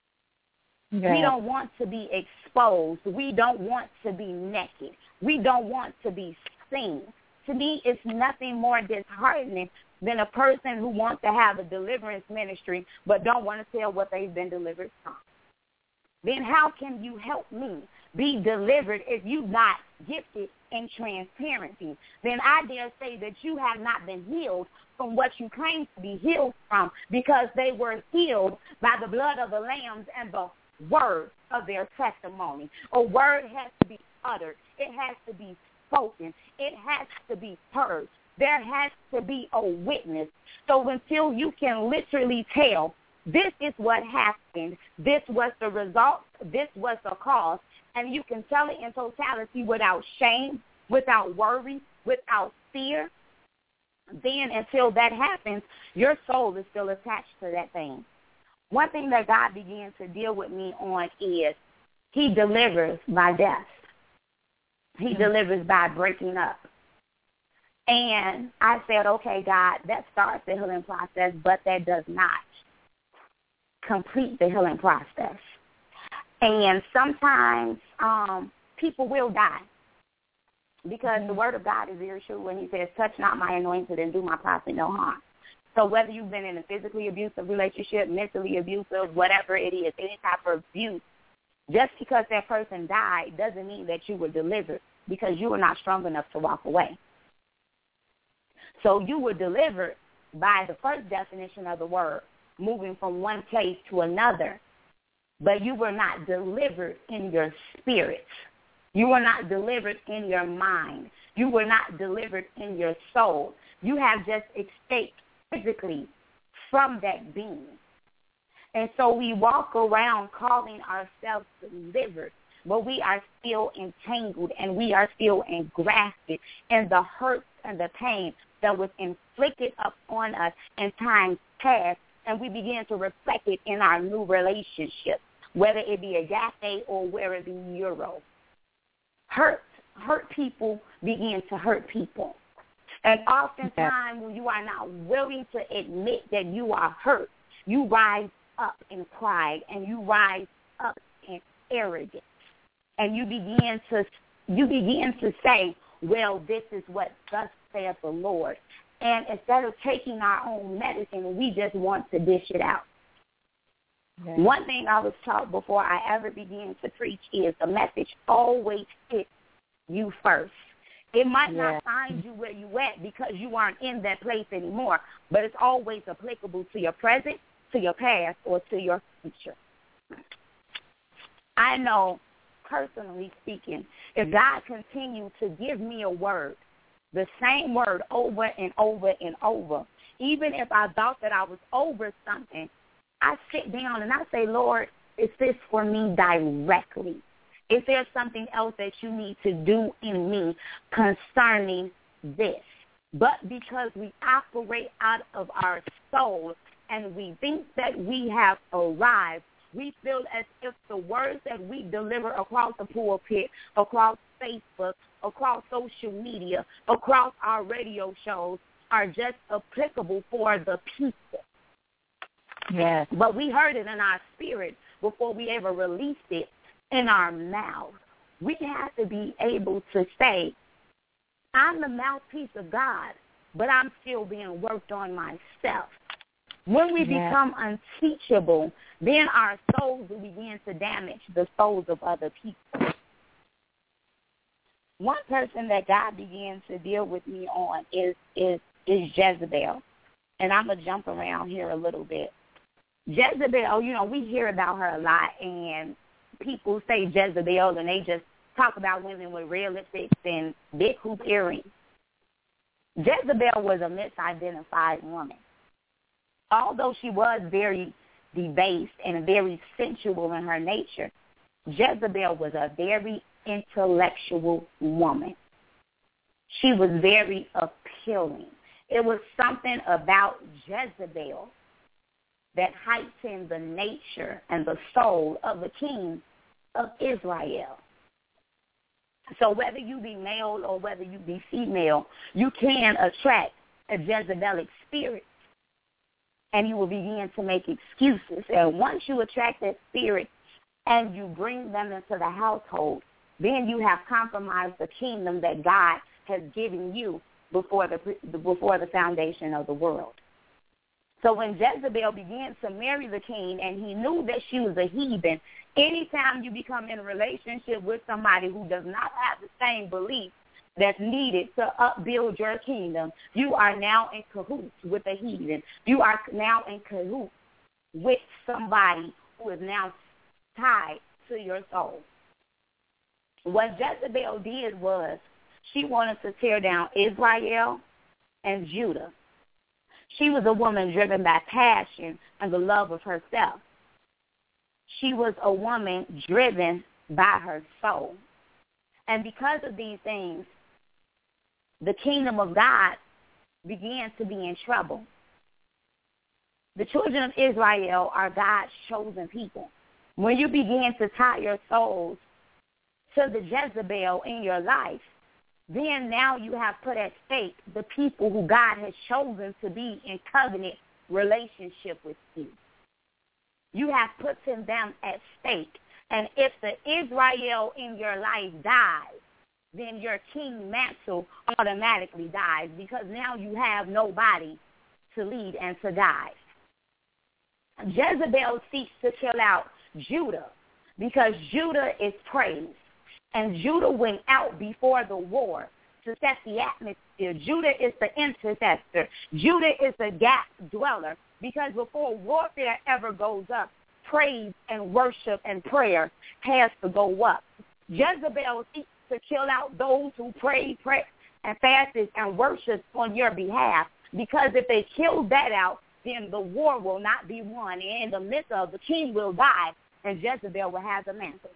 Yes. We don't want to be exposed. We don't want to be naked. We don't want to be seen. To me, it's nothing more disheartening than a person who wants to have a deliverance ministry but don't want to tell what they've been delivered from. Then how can you help me be delivered if you're not gifted in transparency? Then I dare say that you have not been healed from what you claim to be healed from, because they were healed by the blood of the lambs and the word of their testimony. A word has to be uttered. It has to be spoken. It has to be heard. There has to be a witness. So until you can literally tell, this is what happened, this was the result, this was the cause, and you can tell it in totality without shame, without worry, without fear, then until that happens, your soul is still attached to that thing. One thing that God began to deal with me on is he delivers by death. He mm-hmm. delivers by breaking up. And I said, okay, God, that starts the healing process, but that does not complete the healing process. And sometimes um, people will die, because mm-hmm. the word of God is very true when he says, touch not my anointed and do my prophet no harm. So whether you've been in a physically abusive relationship, mentally abusive, whatever it is, any type of abuse, just because that person died doesn't mean that you were delivered, because you were not strong enough to walk away. So you were delivered by the first definition of the word, moving from one place to another, but you were not delivered in your spirit. You were not delivered in your mind. You were not delivered in your soul. You have just escaped physically from that being. And so we walk around calling ourselves delivered, but we are still entangled and we are still engrafted in the hurt and the pain that was inflicted upon us in times past, and we begin to reflect it in our new relationship, whether it be agape or whether it be euro. Hurt, hurt people begin to hurt people. And oftentimes when you are not willing to admit that you are hurt, you rise up in pride and you rise up in arrogance. And you begin to you begin to say, well, this is what thus saith the Lord. And instead of taking our own medicine, we just want to dish it out. Yeah. One thing I was taught before I ever began to preach is the message always hits you first. It might yeah. not find you where you at because you aren't in that place anymore, but it's always applicable to your present, to your past, or to your future. I know, personally speaking, if God continued to give me a word, the same word over and over and over, even if I thought that I was over something, I sit down and I say, Lord, is this for me directly? Is there something else that you need to do in me concerning this? But because we operate out of our soul and we think that we have arrived, we feel as if the words that we deliver across the pulpit, across Facebook, across social media, across our radio shows are just applicable for the people.
Yes.
But we heard it in our spirit before we ever released it in our mouth. We have to be able to say, I'm the mouthpiece of God, but I'm still being worked on myself. When we yes. become unteachable, then our souls will begin to damage the souls of other people. One person that God began to deal with me on is is, is Jezebel. And I'm going to jump around here a little bit. Jezebel, you know, we hear about her a lot, and people say Jezebel, and they just talk about women with red lipsticks and big hoop earrings. Jezebel was a misidentified woman. Although she was very debased and very sensual in her nature, Jezebel was a very intellectual woman. She was very appealing. It was something about Jezebel that heightened the nature and the soul of the king of Israel. So whether you be male or whether you be female, you can attract a Jezebelic spirit, and you will begin to make excuses. And once you attract that spirit and you bring them into the household, then you have compromised the kingdom that God has given you before the before the foundation of the world. So when Jezebel began to marry the king and he knew that she was a heathen, anytime you become in a relationship with somebody who does not have the same belief that's needed to upbuild your kingdom, you are now in cahoots with a heathen. You are now in cahoots with somebody who is now tied to your soul. What Jezebel did was she wanted to tear down Israel and Judah. She was a woman driven by passion and the love of herself. She was a woman driven by her soul. And because of these things, the kingdom of God began to be in trouble. The children of Israel are God's chosen people. When you begin to tie your souls to the Jezebel in your life, then now you have put at stake the people who God has chosen to be in covenant relationship with you. You have put them at stake. And if the Israel in your life dies, then your king mantle automatically dies, because now you have nobody to lead and to guide. Jezebel seeks to kill out Judah because Judah is praised. And Judah went out before the war to set the atmosphere. Judah is the intercessor. Judah is the gap dweller, because before warfare ever goes up, praise and worship and prayer has to go up. Jezebel seeks to kill out those who pray, pray and fasted and worship on your behalf, because if they kill that out, then the war will not be won. And in the midst of, the king will die, and Jezebel will have the mantle.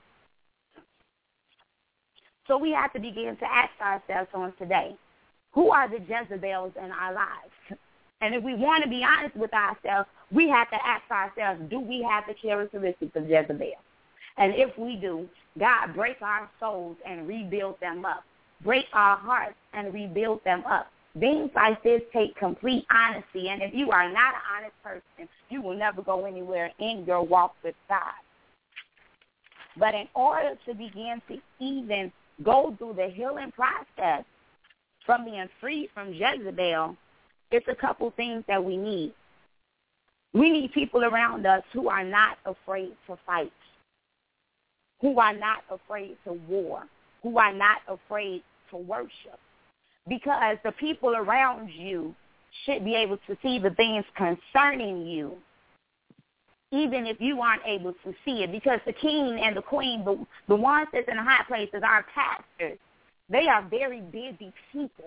So we have to begin to ask ourselves on today, who are the Jezebels in our lives? And if we want to be honest with ourselves, we have to ask ourselves, do we have the characteristics of Jezebel? And if we do, God, break our souls and rebuild them up. Break our hearts and rebuild them up. Things like this take complete honesty, and if you are not an honest person, you will never go anywhere in your walk with God. But in order to begin to even go through the healing process from being free from Jezebel, it's a couple things that we need. We need people around us who are not afraid to fight, who are not afraid to war, who are not afraid to worship. Because the people around you should be able to see the things concerning you, even if you aren't able to see it. Because the king and the queen, the, the ones that's in the high places, our pastors, they are very busy people.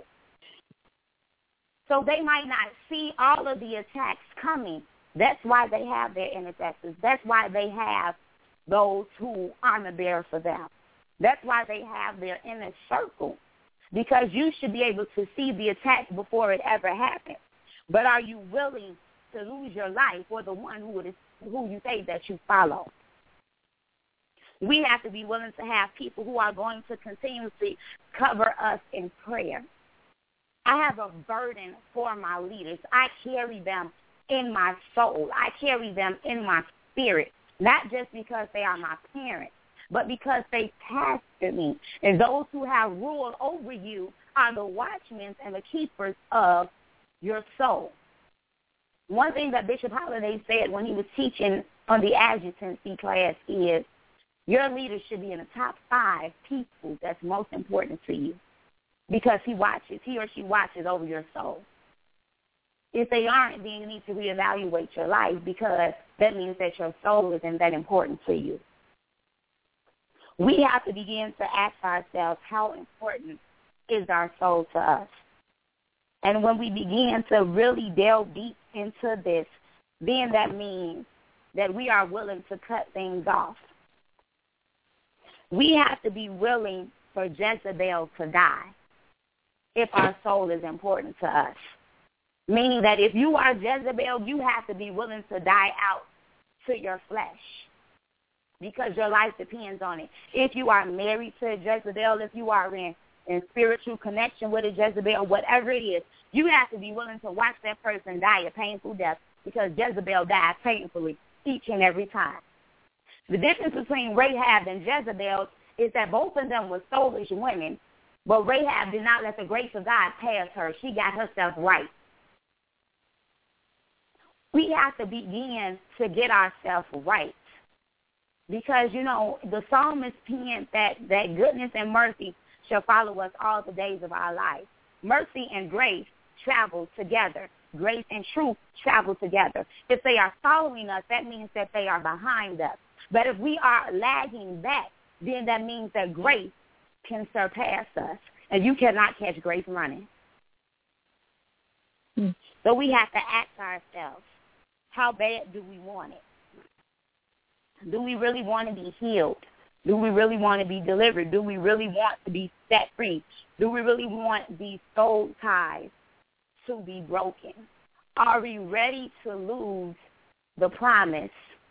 So they might not see all of the attacks coming. That's why they have their intercessors. That's why they have those who armor bear for them. That's why they have their inner circle. Because you should be able to see the attack before it ever happens. But are you willing to lose your life for the one who, is, who you say that you follow? We have to be willing to have people who are going to continuously cover us in prayer. I have a burden for my leaders. I carry them in my soul. I carry them in my spirit, not just because they are my parents, but because they pastor me. And those who have rule over you are the watchmen and the keepers of your soul. One thing that Bishop Holiday said when he was teaching on the adjutancy class is, your leader should be in the top five people that's most important to you, because he watches, he or she watches over your soul. If they aren't, then you need to reevaluate your life, because that means that your soul isn't that important to you. We have to begin to ask ourselves, how important is our soul to us? And when we begin to really delve deep into this, then that means that we are willing to cut things off. We have to be willing for Jezebel to die if our soul is important to us. Meaning that if you are Jezebel, you have to be willing to die out to your flesh, because your life depends on it. If you are married to a Jezebel, if you are in, in spiritual connection with a Jezebel, whatever it is, you have to be willing to watch that person die a painful death, because Jezebel dies painfully each and every time. The difference between Rahab and Jezebel is that both of them were soulish women, but Rahab did not let the grace of God pass her. She got herself right. We have to begin to get ourselves right. Because, you know, the psalmist penned that, that goodness and mercy shall follow us all the days of our life. Mercy and grace travel together. Grace and truth travel together. If they are following us, that means that they are behind us. But if we are lagging back, then that means that grace can surpass us. And you cannot catch grace running. Hmm. So we have to ask ourselves, how bad do we want it? Do we really want to be healed? Do we really want to be delivered? Do we really want to be set free? Do we really want these soul ties to be broken? Are we ready to lose the promise?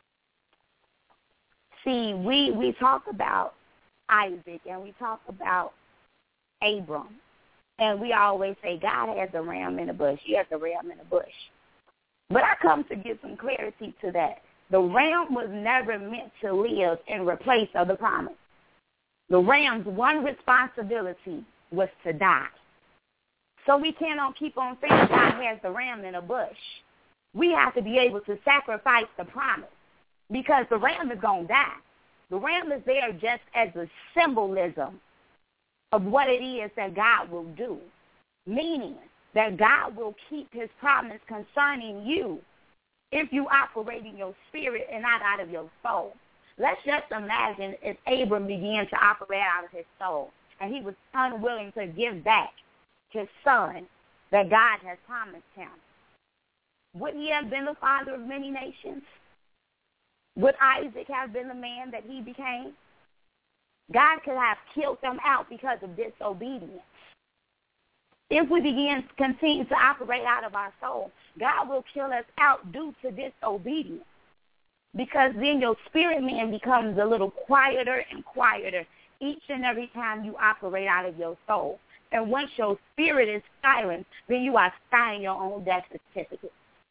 See, we, we talk about Isaac and we talk about Abram, and we always say God has a ram in the bush. He has a ram in the bush. But I come to give some clarity to that. The ram was never meant to live in replace of the promise. The ram's one responsibility was to die. So we cannot keep on saying God has the ram in a bush. We have to be able to sacrifice the promise, because the ram is going to die. The ram is there just as a symbolism of what it is that God will do, meaning that God will keep his promise concerning you if you operate in your spirit and not out of your soul. Let's just imagine if Abram began to operate out of his soul and he was unwilling to give back his son that God has promised him. Would he have been the father of many nations? Would Isaac have been the man that he became? God could have killed them out because of disobedience. If we begin to continue to operate out of our soul, God will kill us out due to disobedience, because then your spirit man becomes a little quieter and quieter each and every time you operate out of your soul. And once your spirit is silent, then you are signing your own death certificate.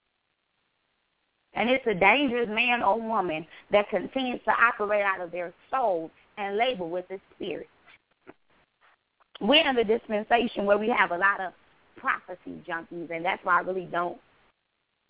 And it's a dangerous man or woman that continues to operate out of their soul and labor with the spirit. We're in the dispensation where we have a lot of prophecy junkies, and that's why I really don't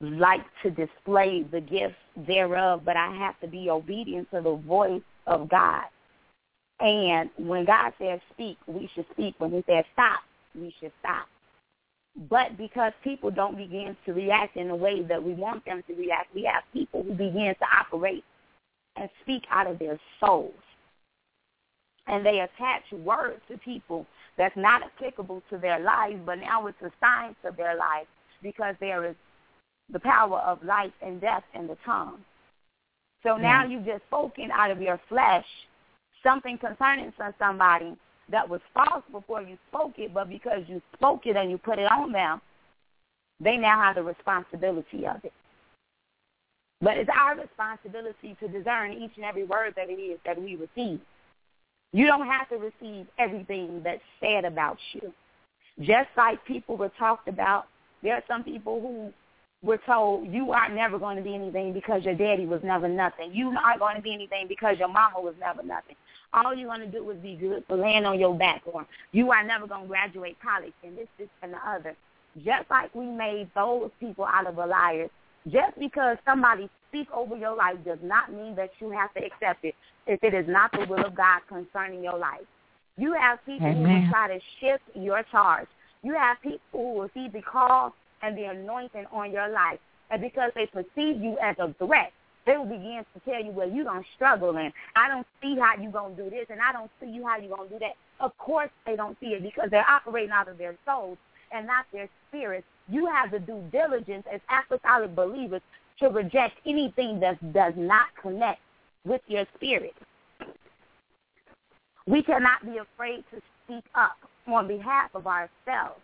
like to display the gifts thereof, but I have to be obedient to the voice of God. And when God says speak, we should speak. When he says stop, we should stop. But because people don't begin to react in the way that we want them to react, we have people who begin to operate and speak out of their souls. And they attach words to people that's not applicable to their lives, but now it's assigned to their life because there is the power of life and death in the tongue. So now you've just spoken out of your flesh something concerning somebody that was false before you spoke it, but because you spoke it and you put it on them, they now have the responsibility of it. But it's our responsibility to discern each and every word that it is that we receive. You don't have to receive everything that's said about you. Just like people were talked about, there are some people who were told you are never going to be anything because your daddy was never nothing. You aren't going to be anything because your mama was never nothing. All you're going to do is be good for laying on your back, or you are never going to graduate college and this, this, and the other. Just like we made those people out of a liar, just because somebody speaks over your life does not mean that you have to accept it if it is not the will of God concerning your life. You have people Amen. Who will try to shift your charge. You have people who will see the call and the anointing on your life, and because they perceive you as a threat, they will begin to tell you, well, you're going to struggle, and I don't see how you're going to do this, and I don't see you how you're going to do that. Of course they don't see it because they're operating out of their souls and not their spirits. You have the due diligence as apostolic believers to reject anything that does not connect with your spirit. We cannot be afraid to speak up on behalf of ourselves.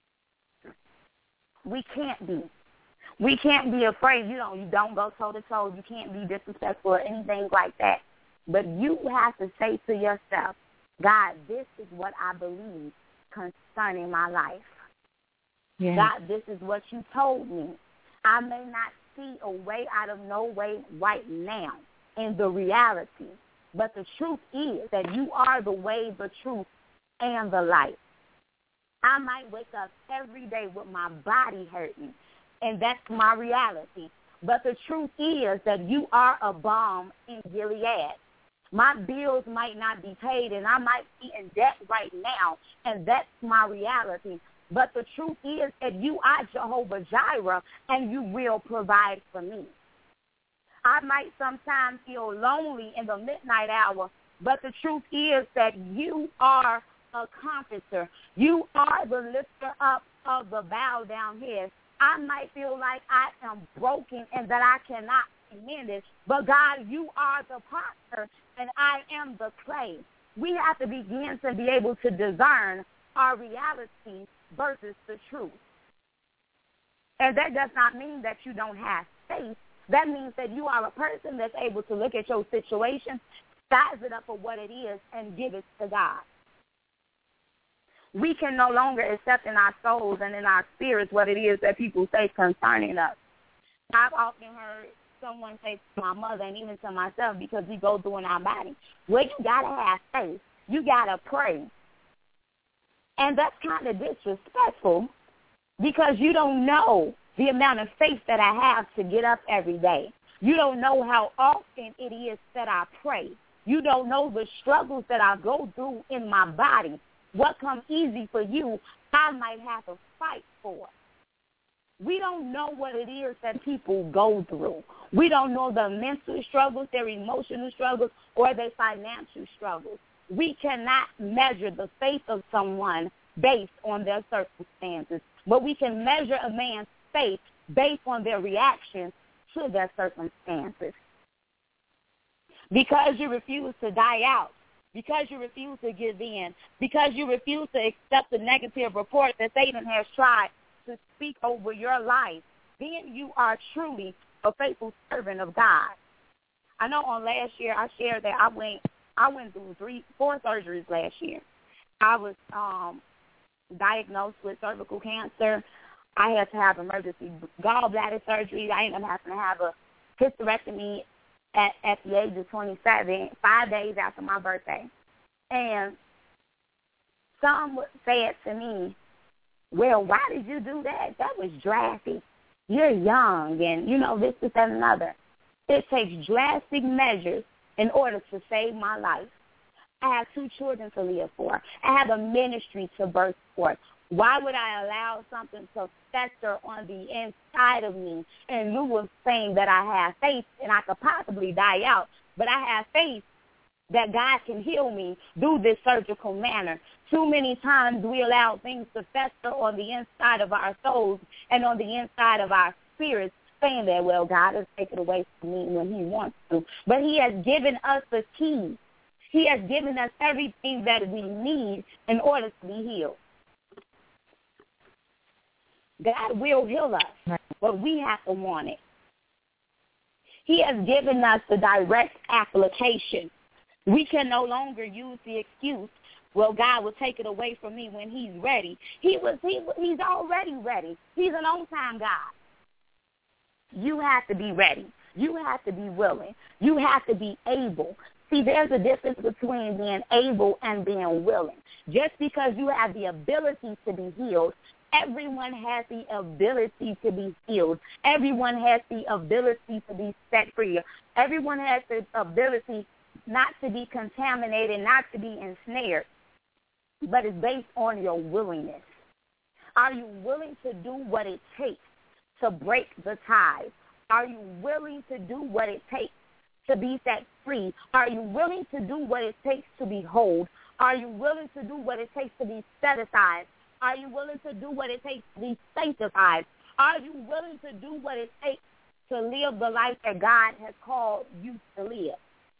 We can't be. We can't be afraid. You know, you don't go toe-to-toe. You can't be disrespectful or anything like that. But you have to say to yourself, God, this is what I believe concerning my life. Yeah. God, this is what you told me. I may not see a way out of no way right now in the reality, but the truth is that you are the way, the truth, and the light. I might wake up every day with my body hurting, and that's my reality. But the truth is that you are a balm in Gilead. My bills might not be paid, and I might be in debt right now, and that's my reality. But the truth is that you are Jehovah Jireh, and you will provide for me. I might sometimes feel lonely in the midnight hour, but the truth is that you are a comforter. You are the lifter up of the bowed down head. I might feel like I am broken and that I cannot be mended, but God, you are the potter and I am the clay. We have to begin to be able to discern our reality versus the truth. And that does not mean that you don't have faith. That means that you are a person that's able to look at your situation, size it up for what it is, and give it to God. We can no longer accept in our souls and in our spirits what it is that people say concerning us. I've often heard someone say to my mother and even to myself, because we go through in our body, well, you got to have faith. You got to pray. And that's kind of disrespectful because you don't know the amount of faith that I have to get up every day. You don't know how often it is that I pray. You don't know the struggles that I go through in my body. What comes easy for you, I might have to fight for. We don't know what it is that people go through. We don't know the mental struggles, their emotional struggles, or their financial struggles. We cannot measure the faith of someone based on their circumstances, but we can measure a man's faith based on their reactions to their circumstances. Because you refuse to die out, because you refuse to give in, because you refuse to accept the negative report that Satan has tried to speak over your life, then you are truly a faithful servant of God. I know on last year I shared that I went I went through three, four surgeries last year. I was um, diagnosed with cervical cancer. I had to have emergency gallbladder surgery. I ended up having to have a hysterectomy at, at the age of twenty-seven, five days after my birthday. And some said to me, well, why did you do that? That was drastic. You're young and, you know, this, this, and another. It takes drastic measures in order to save my life. I have two children to live for. I have a ministry to birth for. Why would I allow something to fester on the inside of me? And you were saying that I have faith and I could possibly die out, but I have faith that God can heal me through this surgical manner. Too many times we allow things to fester on the inside of our souls and on the inside of our spirits, saying that, well, God has taken it away from me when he wants to. But he has given us the key. He has given us everything that we need in order to be healed. God will heal us, but we have to want it. He has given us the direct application. We can no longer use the excuse, well, God will take it away from me when he's ready. He was, he, he's already ready. He's an on-time God. You have to be ready. You have to be willing. You have to be able. See, there's a difference between being able and being willing. Just because you have the ability to be healed, everyone has the ability to be healed. Everyone has the ability to be set free. Everyone has the ability not to be contaminated, not to be ensnared, but it's based on your willingness. Are you willing to do what it takes to break the ties? Are you willing to do what it takes to be set free? Are you willing to do what it takes to be whole? Are you willing to do what it takes to be set aside? Are you willing to do what it takes to be sanctified? Are you willing to do what it takes to live the life that God has called you to live?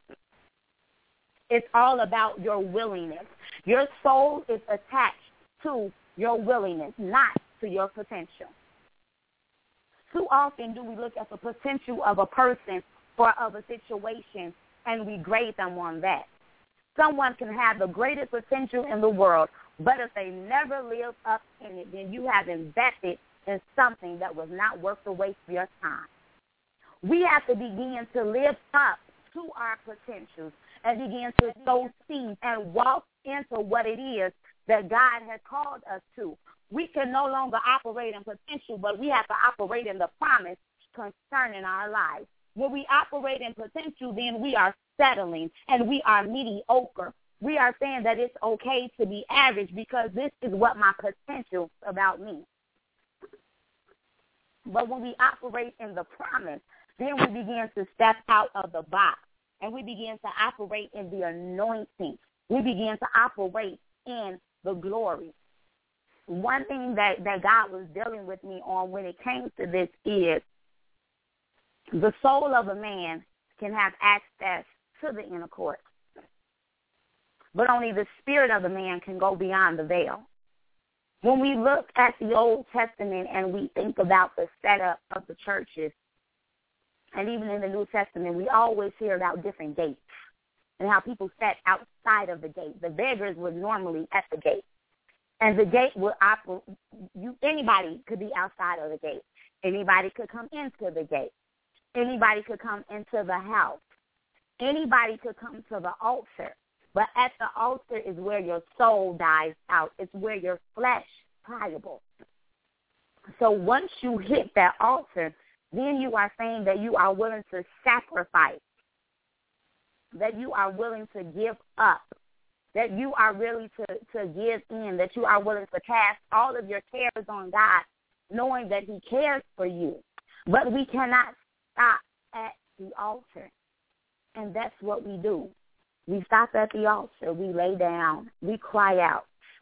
It's all about your willingness. Your soul is attached to your willingness, not to your potential. Too often do we look at the potential of a person or of a situation and we grade them on that. Someone can have the greatest potential in the world, but if they never live up in it, then you have invested in something that was not worth the waste of your time. We have to begin to live up to our potentials and begin to sow seeds and walk into what it is that God has called us to. We can no longer operate in potential, but we have to operate in the promise concerning our lives. When we operate in potential, then we are settling and we are mediocre. We are saying that it's okay to be average because this is what my potential is about me. But when we operate in the promise, then we begin to step out of the box and we begin to operate in the anointing. We begin to operate in the glory. One thing that, that God was dealing with me on when it came to this is the soul of a man can have access to the inner court, but only the spirit of the man can go beyond the veil. When we look at the Old Testament and we think about the setup of the churches, and even in the New Testament, we always hear about different gates and how people sat outside of the gate. The beggars were normally at the gate. And the gate would operate, you, anybody could be outside of the gate. Anybody could come into the gate. Anybody could come into the house. Anybody could come to the altar. But at the altar is where your soul dies out. It's where your flesh is pliable. So once you hit that altar, then you are saying that you are willing to sacrifice, that you are willing to give up, that you are really to, to give in, that you are willing to cast all of your cares on God, knowing that he cares for you. But we cannot stop at the altar, and that's what we do. We stop at the altar, we lay down, we cry out,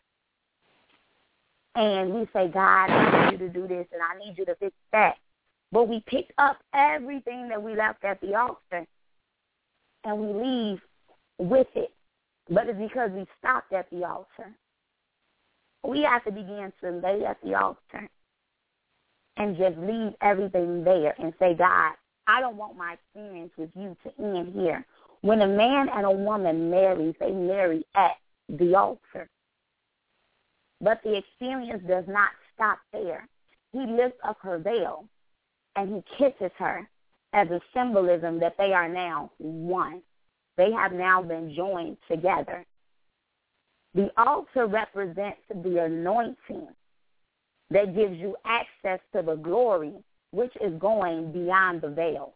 and we say, God, I need you to do this, and I need you to fix that. But we pick up everything that we left at the altar, and we leave with it. But it's because we stopped at the altar. We have to begin to lay at the altar and just leave everything there and say, God, I don't want my experience with you to end here. When a man and a woman marry, they marry at the altar. But the experience does not stop there. He lifts up her veil and he kisses her as a symbolism that they are now one. They have now been joined together. The altar represents the anointing that gives you access to the glory which is going beyond the veil.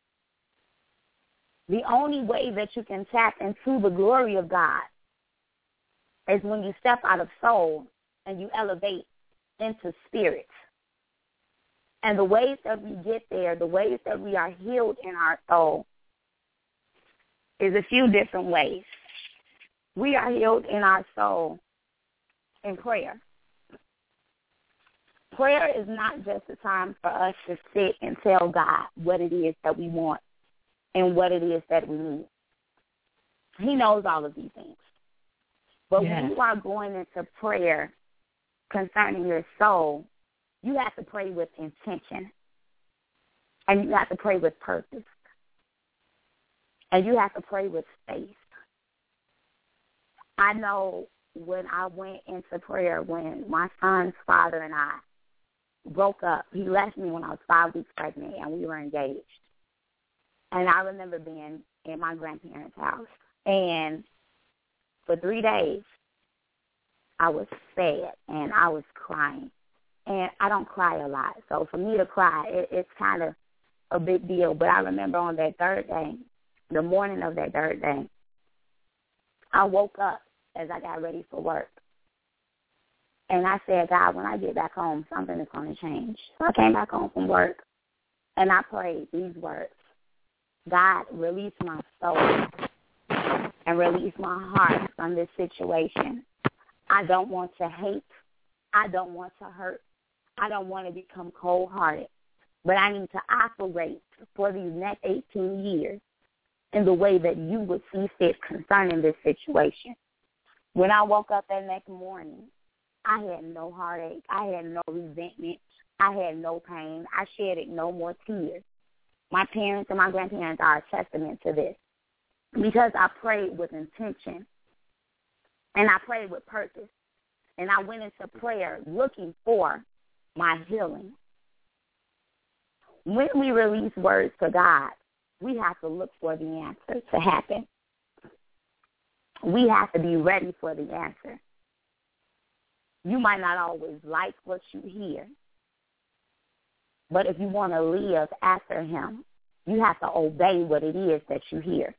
The only way that you can tap into the glory of God is when you step out of soul and you elevate into spirit. And the ways that we get there, the ways that we are healed in our soul, is a few different ways. We are healed in our soul in prayer. Prayer is not just a time for us to sit and tell God what it is that we want and what it is that we need. He knows all of these things. But yes. when you are going into prayer concerning your soul, you have to pray with intention. And you have to pray with purpose. And you have to pray with faith. I know when I went into prayer, when my son's father and I broke up, he left me when I was five weeks pregnant, and we were engaged. And I remember being in my grandparents' house. And for three days, I was sad, and I was crying. And I don't cry a lot. So for me to cry, it, it's kind of a big deal. But I remember on that third day, the morning of that third day, I woke up as I got ready for work. And I said, God, when I get back home, something is going to change. So I came back home from work, and I prayed these words. God, release my soul and release my heart from this situation. I don't want to hate. I don't want to hurt. I don't want to become cold-hearted. But I need to operate for these next eighteen years in the way that you would see fit concerning this situation. When I woke up that next morning, I had no heartache. I had no resentment. I had no pain. I shedded no more tears. My parents and my grandparents are a testament to this because I prayed with intention and I prayed with purpose. And I went into prayer looking for my healing. When we release words to God, we have to look for the answer to happen. We have to be ready for the answer. You might not always like what you hear, but if you want to live after him, you have to obey what it is that you hear.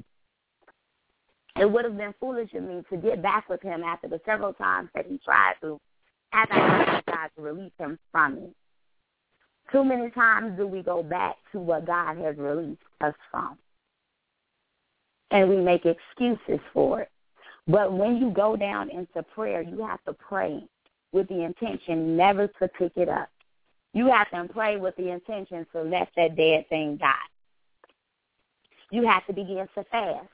It would have been foolish of me to get back with him after the several times that he tried to, after I tried to release him from me. Too many times do we go back to what God has released us from, and we make excuses for it. But when you go down into prayer, you have to pray with the intention never to pick it up. You have to pray with the intention to let that dead thing die. You have to begin to fast.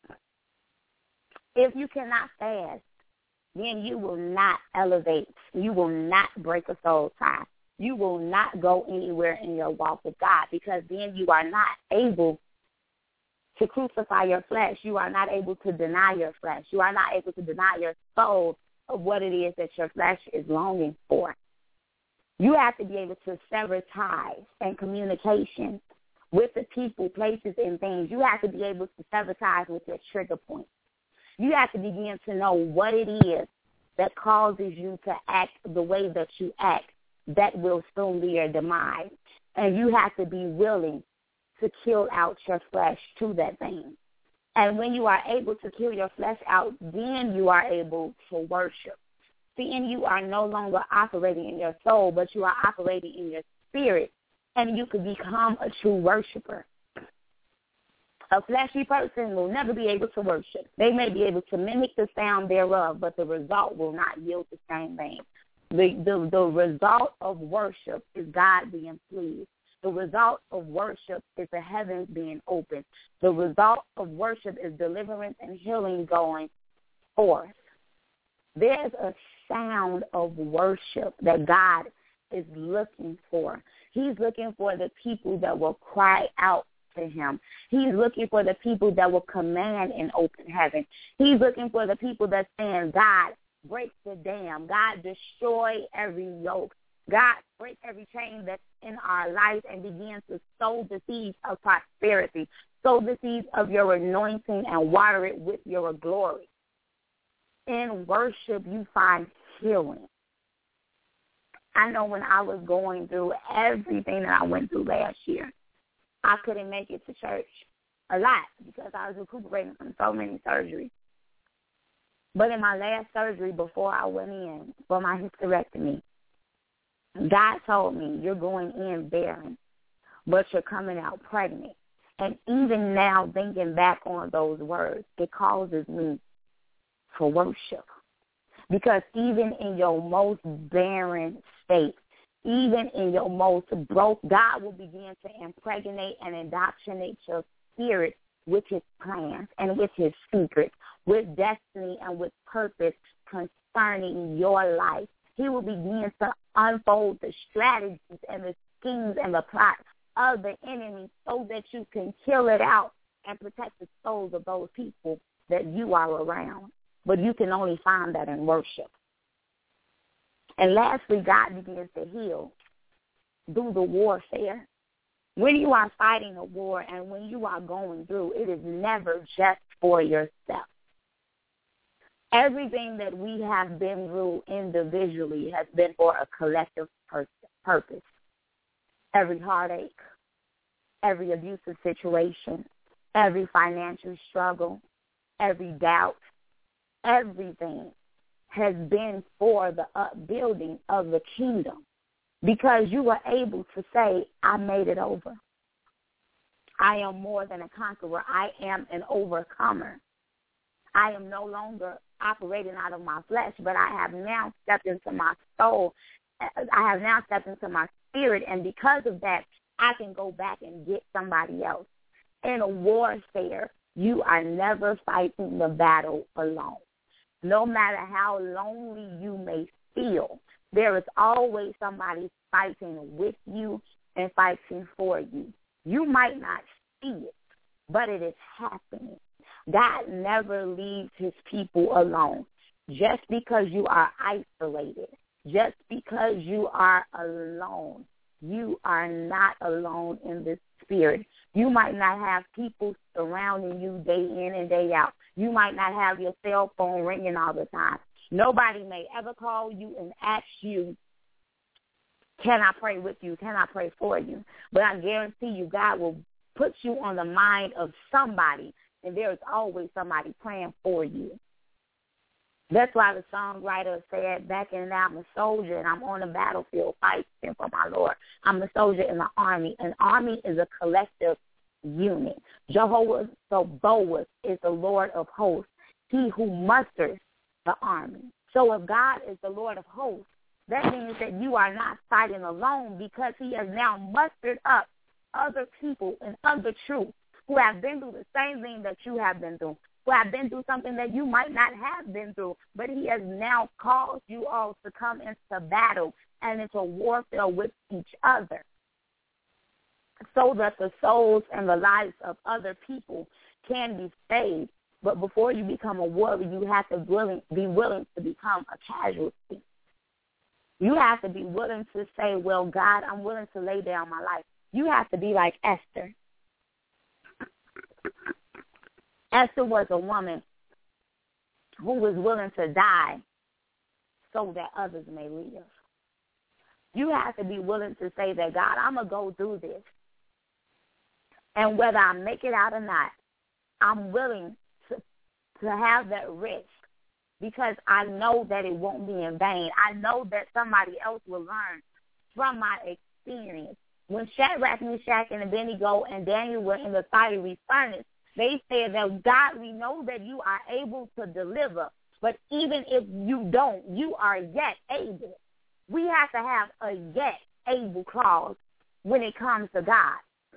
If you cannot fast, then you will not elevate. You will not break a soul tie. You will not go anywhere in your walk with God, because then you are not able to crucify your flesh. You are not able to deny your flesh. You are not able to deny your soul of what it is that your flesh is longing for. You have to be able to sever ties and communication with the people, places, and things. You have to be able to sever ties with your trigger points. You have to begin to know what it is that causes you to act the way that you act that will soon be your demise. And you have to be willing to kill out your flesh to that thing. And when you are able to kill your flesh out, then you are able to worship. Then you are no longer operating in your soul, but you are operating in your spirit, and you can become a true worshiper. A fleshy person will never be able to worship. They may be able to mimic the sound thereof, but the result will not yield the same thing. The, the, the result of worship is God being pleased. The result of worship is the heavens being opened. The result of worship is deliverance and healing going forth. There's a sound of worship that God is looking for. He's looking for the people that will cry out to him. He's looking for the people that will command an open heaven. He's looking for the people that saying, God, break the dam. God, destroy every yoke. God, break every chain that's in our life and begin to sow the seeds of prosperity. Sow the seeds of your anointing and water it with your glory. In worship, you find healing. I know when I was going through everything that I went through last year, I couldn't make it to church a lot because I was recuperating from so many surgeries. But in my last surgery before I went in for my hysterectomy, God told me, you're going in barren, but you're coming out pregnant. And even now, thinking back on those words, it causes me to worship. Because even in your most barren state, even in your most broke, God will begin to impregnate and indoctrinate your spirit with his plans and with his secrets, with destiny and with purpose concerning your life. He will begin to unfold the strategies and the schemes and the plots of the enemy so that you can kill it out and protect the souls of those people that you are around. But you can only find that in worship. And lastly, God begins to heal through the warfare. When you are fighting a war and when you are going through, it is never just for yourself. Everything that we have been through individually has been for a collective purpose. Every heartache, every abusive situation, every financial struggle, every doubt, everything has been for the upbuilding of the kingdom because you were able to say, I made it over. I am more than a conqueror. I am an overcomer. I am no longer operating out of my flesh, but I have now stepped into my soul. I have now stepped into my spirit, and because of that, I can go back and get somebody else. In a warfare, you are never fighting the battle alone. No matter how lonely you may feel, there is always somebody fighting with you and fighting for you. You might not see it, but it is happening. God never leaves his people alone. Just because you are isolated, just because you are alone, you are not alone in the spirit. You might not have people surrounding you day in and day out. You might not have your cell phone ringing all the time. Nobody may ever call you and ask you, can I pray with you? Can I pray for you? But I guarantee you God will put you on the mind of somebody, and there is always somebody praying for you. That's why the songwriter said, back in I'm a soldier and I'm on the battlefield fighting for my Lord. I'm a soldier in the army. An army is a collective unit. Jehovah Sabaoth is the Lord of hosts, he who musters the army. So if God is the Lord of hosts, that means that you are not fighting alone because he has now mustered up other people and other troops who have been through the same thing that you have been through, who have been through something that you might not have been through, but he has now caused you all to come into battle and into warfare with each other so that the souls and the lives of other people can be saved. But before you become a warrior, you have to willing, be willing to become a casualty. You have to be willing to say, well, God, I'm willing to lay down my life. You have to be like Esther. Esther was a woman who was willing to die so that others may live. You have to be willing to say that, God, I'm going to go through this. And whether I make it out or not, I'm willing to, to have that risk because I know that it won't be in vain. I know that somebody else will learn from my experience. When Shadrach, Meshach, and Abednego and Daniel were in the fiery furnace, they said that, God, we know that you are able to deliver, but even if you don't, you are yet able. We have to have a yet able clause when it comes to God.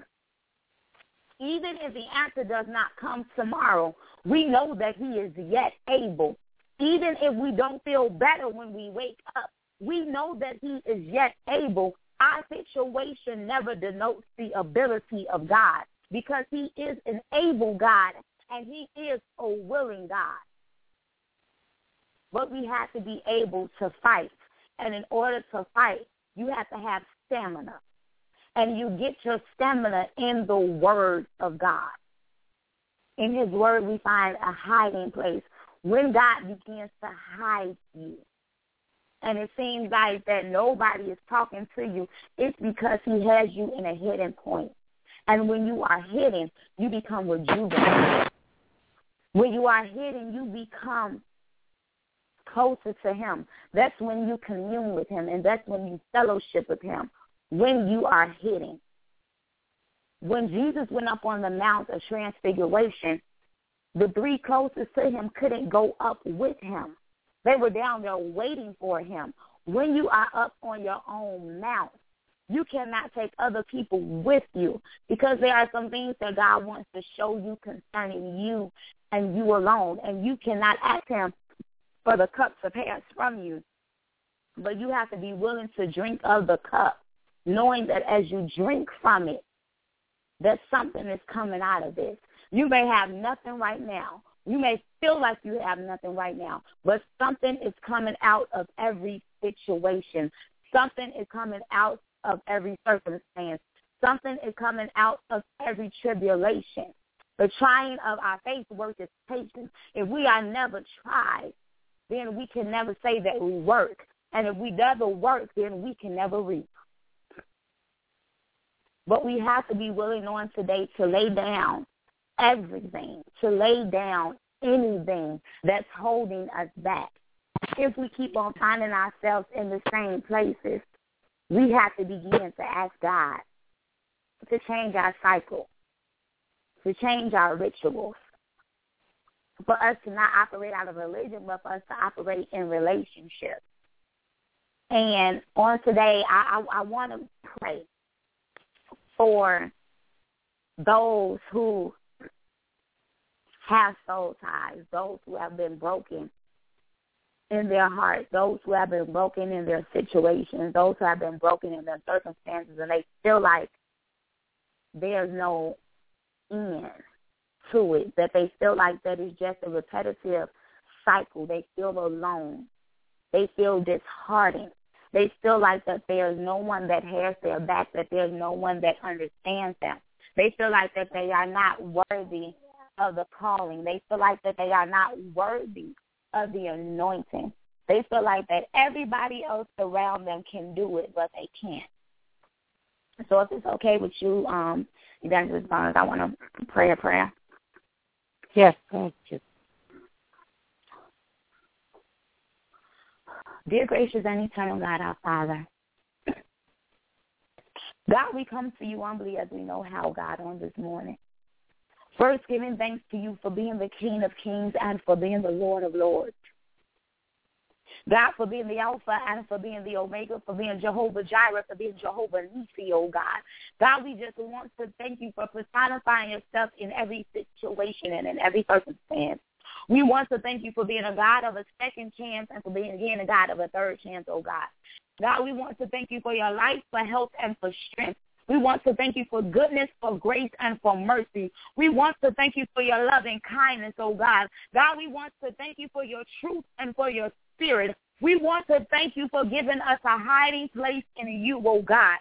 Even if the answer does not come tomorrow, we know that he is yet able. Even if we don't feel better when we wake up, we know that he is yet able. Our situation never denotes the ability of God because he is an able God and he is a willing God. But we have to be able to fight. And in order to fight, you have to have stamina. And you get your stamina in the word of God. In his word, we find a hiding place. When God begins to hide you and it seems like that nobody is talking to you, it's because he has you in a hidden point. And when you are hidden, you become rejuvenated. When you are hidden, you become closer to him. That's when you commune with him, and that's when you fellowship with him, when you are hidden. When Jesus went up on the Mount of Transfiguration, the three closest to him couldn't go up with him. They were down there waiting for him. When you are up on your own mount, you cannot take other people with you, because there are some things that God wants to show you concerning you and you alone, and you cannot ask him for the cup to pass from you. But you have to be willing to drink of the cup, knowing that as you drink from it, that something is coming out of this. You may have nothing right now. You may feel like you have nothing right now, but something is coming out of every situation. Something is coming out of every circumstance. Something is coming out of every tribulation. The trying of our faith worketh patience. If we are never tried, then we can never say that we work. And if we never work, then we can never reap. But we have to be willing on today to lay down everything, to lay down anything that's holding us back. If we keep on finding ourselves in the same places, we have to begin to ask God to change our cycle, to change our rituals, for us to not operate out of religion, but for us to operate in relationship. And on today, I, I, I want to pray for those who have soul ties, those who have been broken in their heart, those who have been broken in their situations, those who have been broken in their circumstances, and they feel like there's no end to it, that they feel like that is just a repetitive cycle. They feel alone. They feel disheartened. They feel like that there's no one that has their back, that there's no one that understands them. They feel like that they are not worthy of the calling. They feel like that they are not worthy of the anointing. They feel like that everybody else around them can do it, but they can't. So if it's okay with you, um, Evangelist Barnes, I want to pray a prayer.
Yes, thank you.
Dear gracious and eternal God, our Father, God, we come to you humbly as we know how, God, on this morning. First, giving thanks to you for being the King of kings and for being the Lord of lords. God, for being the Alpha and for being the Omega, for being Jehovah Jireh, for being Jehovah Nissi, oh God. God, we just want to thank you for personifying yourself in every situation and in every circumstance. We want to thank you for being a God of a second chance and for being, again, a God of a third chance, oh God. God, we want to thank you for your life, for health, and for strength. We want to thank you for goodness, for grace, and for mercy. We want to thank you for your loving kindness, oh God. God, we want to thank you for your truth and for your spirit. We want to thank you for giving us a hiding place in you, oh God.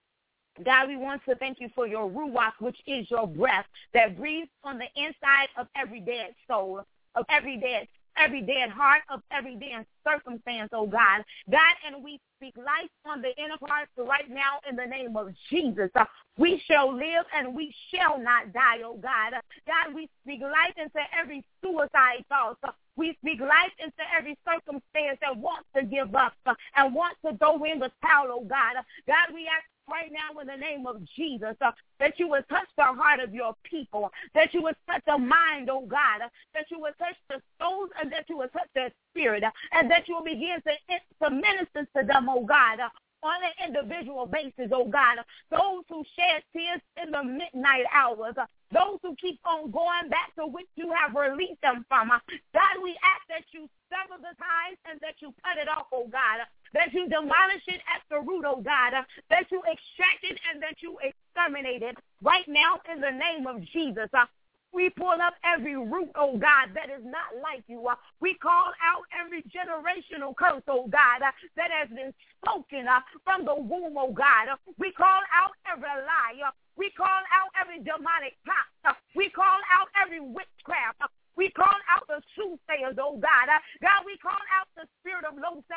God, we want to thank you for your ruach, which is your breath that breathes on the inside of every dead soul, of every dead every dead heart, of every dead circumstance, oh God. God, and we speak life on the inner parts right now in the name of Jesus. Uh, we shall live and we shall not die, oh God. Uh, God, we speak life into every suicide thought. Uh, we speak life into every circumstance that wants to give up uh, and wants to throw in the towel, oh God. Uh, God, we ask right now in the name of Jesus, uh, that you would touch the heart of your people, that you would touch the mind, oh God, uh, that you would touch the souls, and that you would touch their spirit, uh, and that you will begin to, to minister to them, oh God, uh, on an individual basis, oh God. Uh, those who shed tears in the midnight hours, uh, those who keep on going back to which you have released them from. Uh, God, we ask that you sever the ties and that you cut it off, oh God, uh, that you demolish it at the root, oh God, uh, that you extract it and that you exterminate it right now in the name of Jesus. Uh, we pull up every root, oh God, that is not like you. Uh, we call out every generational curse, oh God, uh, that has been spoken uh, from the womb, oh God. Uh, we call out every lie. Uh, we call out every demonic plot. Uh, we call out every witchcraft. Uh, We call out the soothsayers, oh God. Uh, God, we call out the spirit of low self-esteem.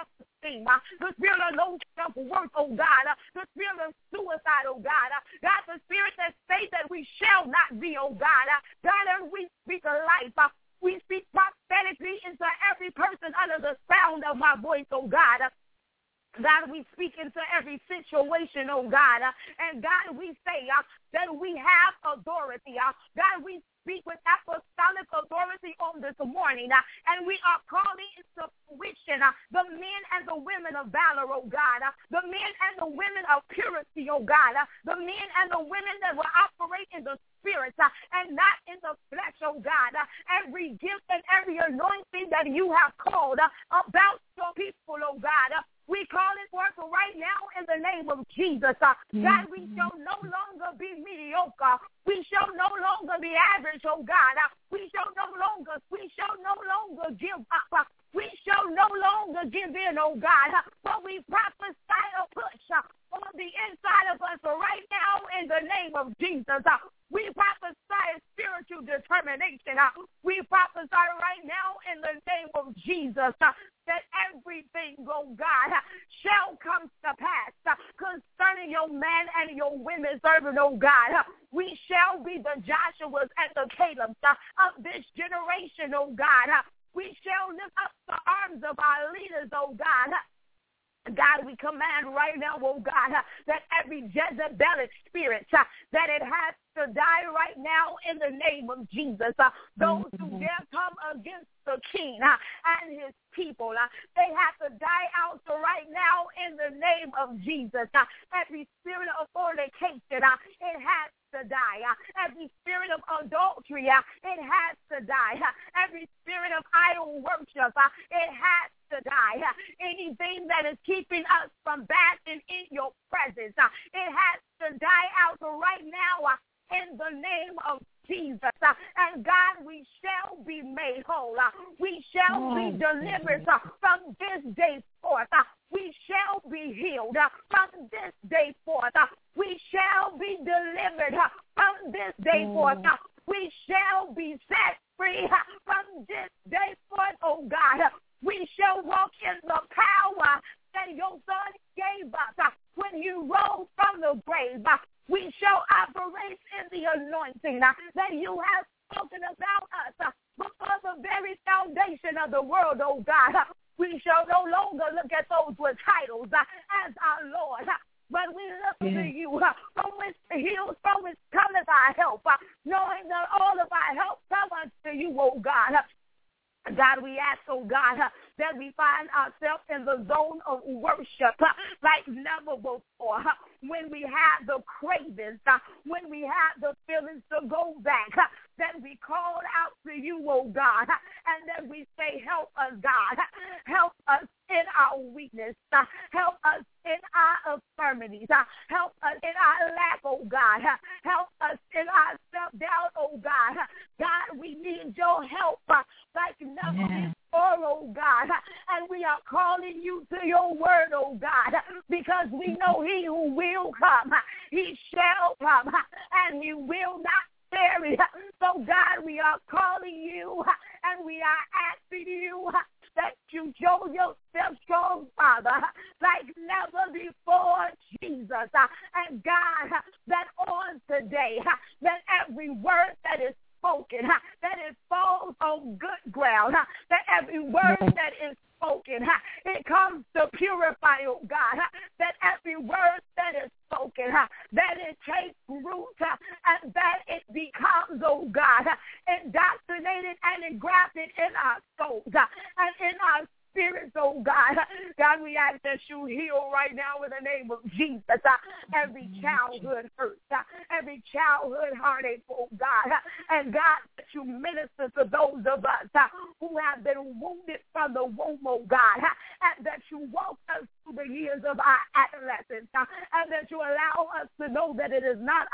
self-esteem, uh, the spirit of low self-worth, oh God, uh, the spirit of suicide, oh God, uh, God, the spirit that states that we shall not be, oh God, uh, God, and we speak of life, uh, we speak prophetically into every person under the sound of my voice, oh God, uh, God, we speak into every situation, oh God, uh, and God, we say uh, that we have authority. Uh, God, we speak with apostolic authority on this morning, uh, and we are calling into fruition uh, the men and the women of valor, oh God, uh, the men and the women of purity, oh God, uh, the men and the women that will operate in the spirit uh, and not in the flesh, oh God. Uh, every gift and every anointing that you have called uh, about your people, oh God, uh, we call it forth right now in the name of Jesus. Uh, God, we shall no longer be mediocre. We shall no longer be average, oh God. Uh, we shall no longer, we shall no longer give up. Uh, we shall no longer give in, oh God. Uh, but we prophesy a push uh, on the inside of us right now in the name of Jesus. Uh, we prophesy spiritual determination. Uh, we prophesy right now in the name of Jesus uh, that everything, oh God, uh, shall come to pass uh, concerning your men and your women servant, oh God. Uh, we shall be the Joshuas and the Calebs uh, of this generation, oh God. Uh, we shall lift up the arms of our leaders, oh God. Uh, God, we command right now, oh God, uh, that every Jezebelic spirit, uh, that it has to die right now in the name of Jesus. Uh, those who dare come against the king uh, and his people, uh, they have to die out right now in the name of Jesus. Uh, every spirit of fornication, uh, it has to die. Uh, every spirit of adultery, uh, it has to die. Uh, every spirit of idol worship, uh, it has to die. Uh, anything that is keeping us from basking in your presence, uh, it has to die out right now uh, in the name of Jesus. Uh, and God, we shall be made whole. Uh, we shall be delivered uh, from this day forth. Uh, we shall be healed uh, from this day forth. Uh, we shall be delivered uh, from this day forth. Uh, we shall be set free uh, from this day forth, oh God. Uh, we shall walk in the power that your son gave us uh, when you rose from the grave. Uh, we shall operate in the anointing uh, that you have spoken about us uh, before the very foundation of the world, oh God. Uh, we shall no longer look at those with titles uh, as our Lord, uh, but we look yeah. to you uh, from which the hills, from which cometh our help, uh, knowing that all of our help comes to you, oh God. Uh, God, we ask, oh God, uh, that we find ourselves in the zone of worship uh, like never before. Uh, when we have the cravings, uh, when we have the feelings to go back, uh, that we call out to you, oh God, uh, and that we say, help us, God. Uh, help us in our weakness. Uh, help us in our infirmities. Uh, help us in our lack, oh God. Uh, help us in our self-doubt, oh God. Uh, God, we need your help uh, like never yeah. before, oh God. Uh, and we are calling you to your word, oh God, uh, because we know he who will come, uh, he shall come, uh, and he will not tarry. Uh, so, God, we are calling you, uh, and we are asking you uh, that you show yourself strong, Father, like never before, Jesus. Uh, and God, uh, that on today, uh, that every word that is spoken, uh, that it falls on good ground, uh, that every word that is spoken, uh, it comes to purify, oh God, uh, that every word that is spoken, uh, that it takes root, uh, and that it becomes, oh God, uh, indoctrinated and engrafted in our souls uh, and in our spirits, oh God. God, we ask that you heal right now in the name of Jesus. Uh, every childhood hurt, uh, every childhood heartache, oh God. Uh, and God, that you minister to those of us uh, who have been wounded from the womb, oh God. Uh, and that you walk us through the years of our adolescence. Uh, and that you allow us to know that it is not our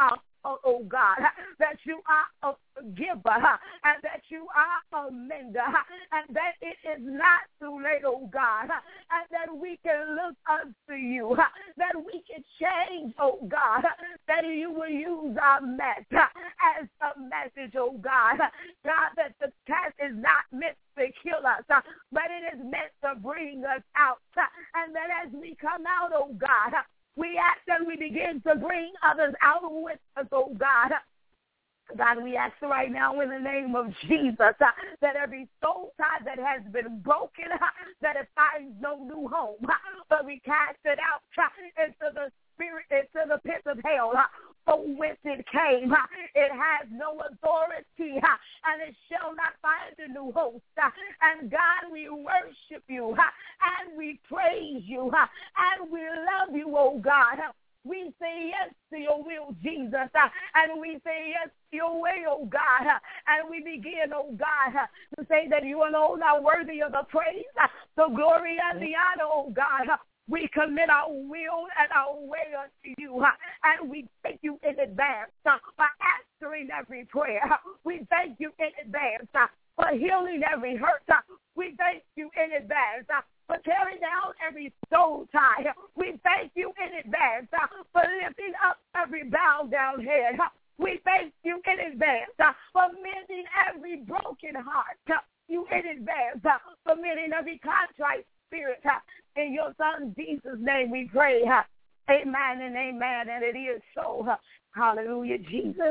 oh God, that you are a forgiver, and that you are a mender, and that it is not too late, oh God, and that we can look up to you, that we can change, oh God, that you will use our mess as a message, oh God. God, that the test is not meant to kill us, but it is meant to bring us out. And that as we come out, oh God, we ask that we begin to bring others out with us, oh God. God, we ask right now in the name of Jesus uh, that every soul tie that has been broken, uh, that it finds no new home, uh, but we cast it out uh, into the spirit, into the pit of hell. Uh, from whence it came. Uh, it has no authority, uh, and it shall not find a new host. Uh, and God, we worship you, uh, and we praise you, uh, and we love you, oh God. Uh, We say yes to your will, Jesus, uh, and we say yes to your way, oh God, uh, and we begin, oh God, uh, to say that you alone are worthy of the praise, uh, the glory, and the honor, oh God. Uh, we commit our will and our way unto you, uh, and we thank you in advance uh, for answering every prayer. Uh, we thank you in advance uh, for healing every hurt. Uh, we thank you in advance uh, for tearing down every soul tie. We thank you in advance uh, for lifting up every bowed down head. We thank you in advance uh, for mending every broken heart. Uh, you in advance uh, for mending every contrite spirit. Uh, in your Son Jesus' name we pray. Uh, amen and amen, and it is so. Uh, hallelujah, Jesus.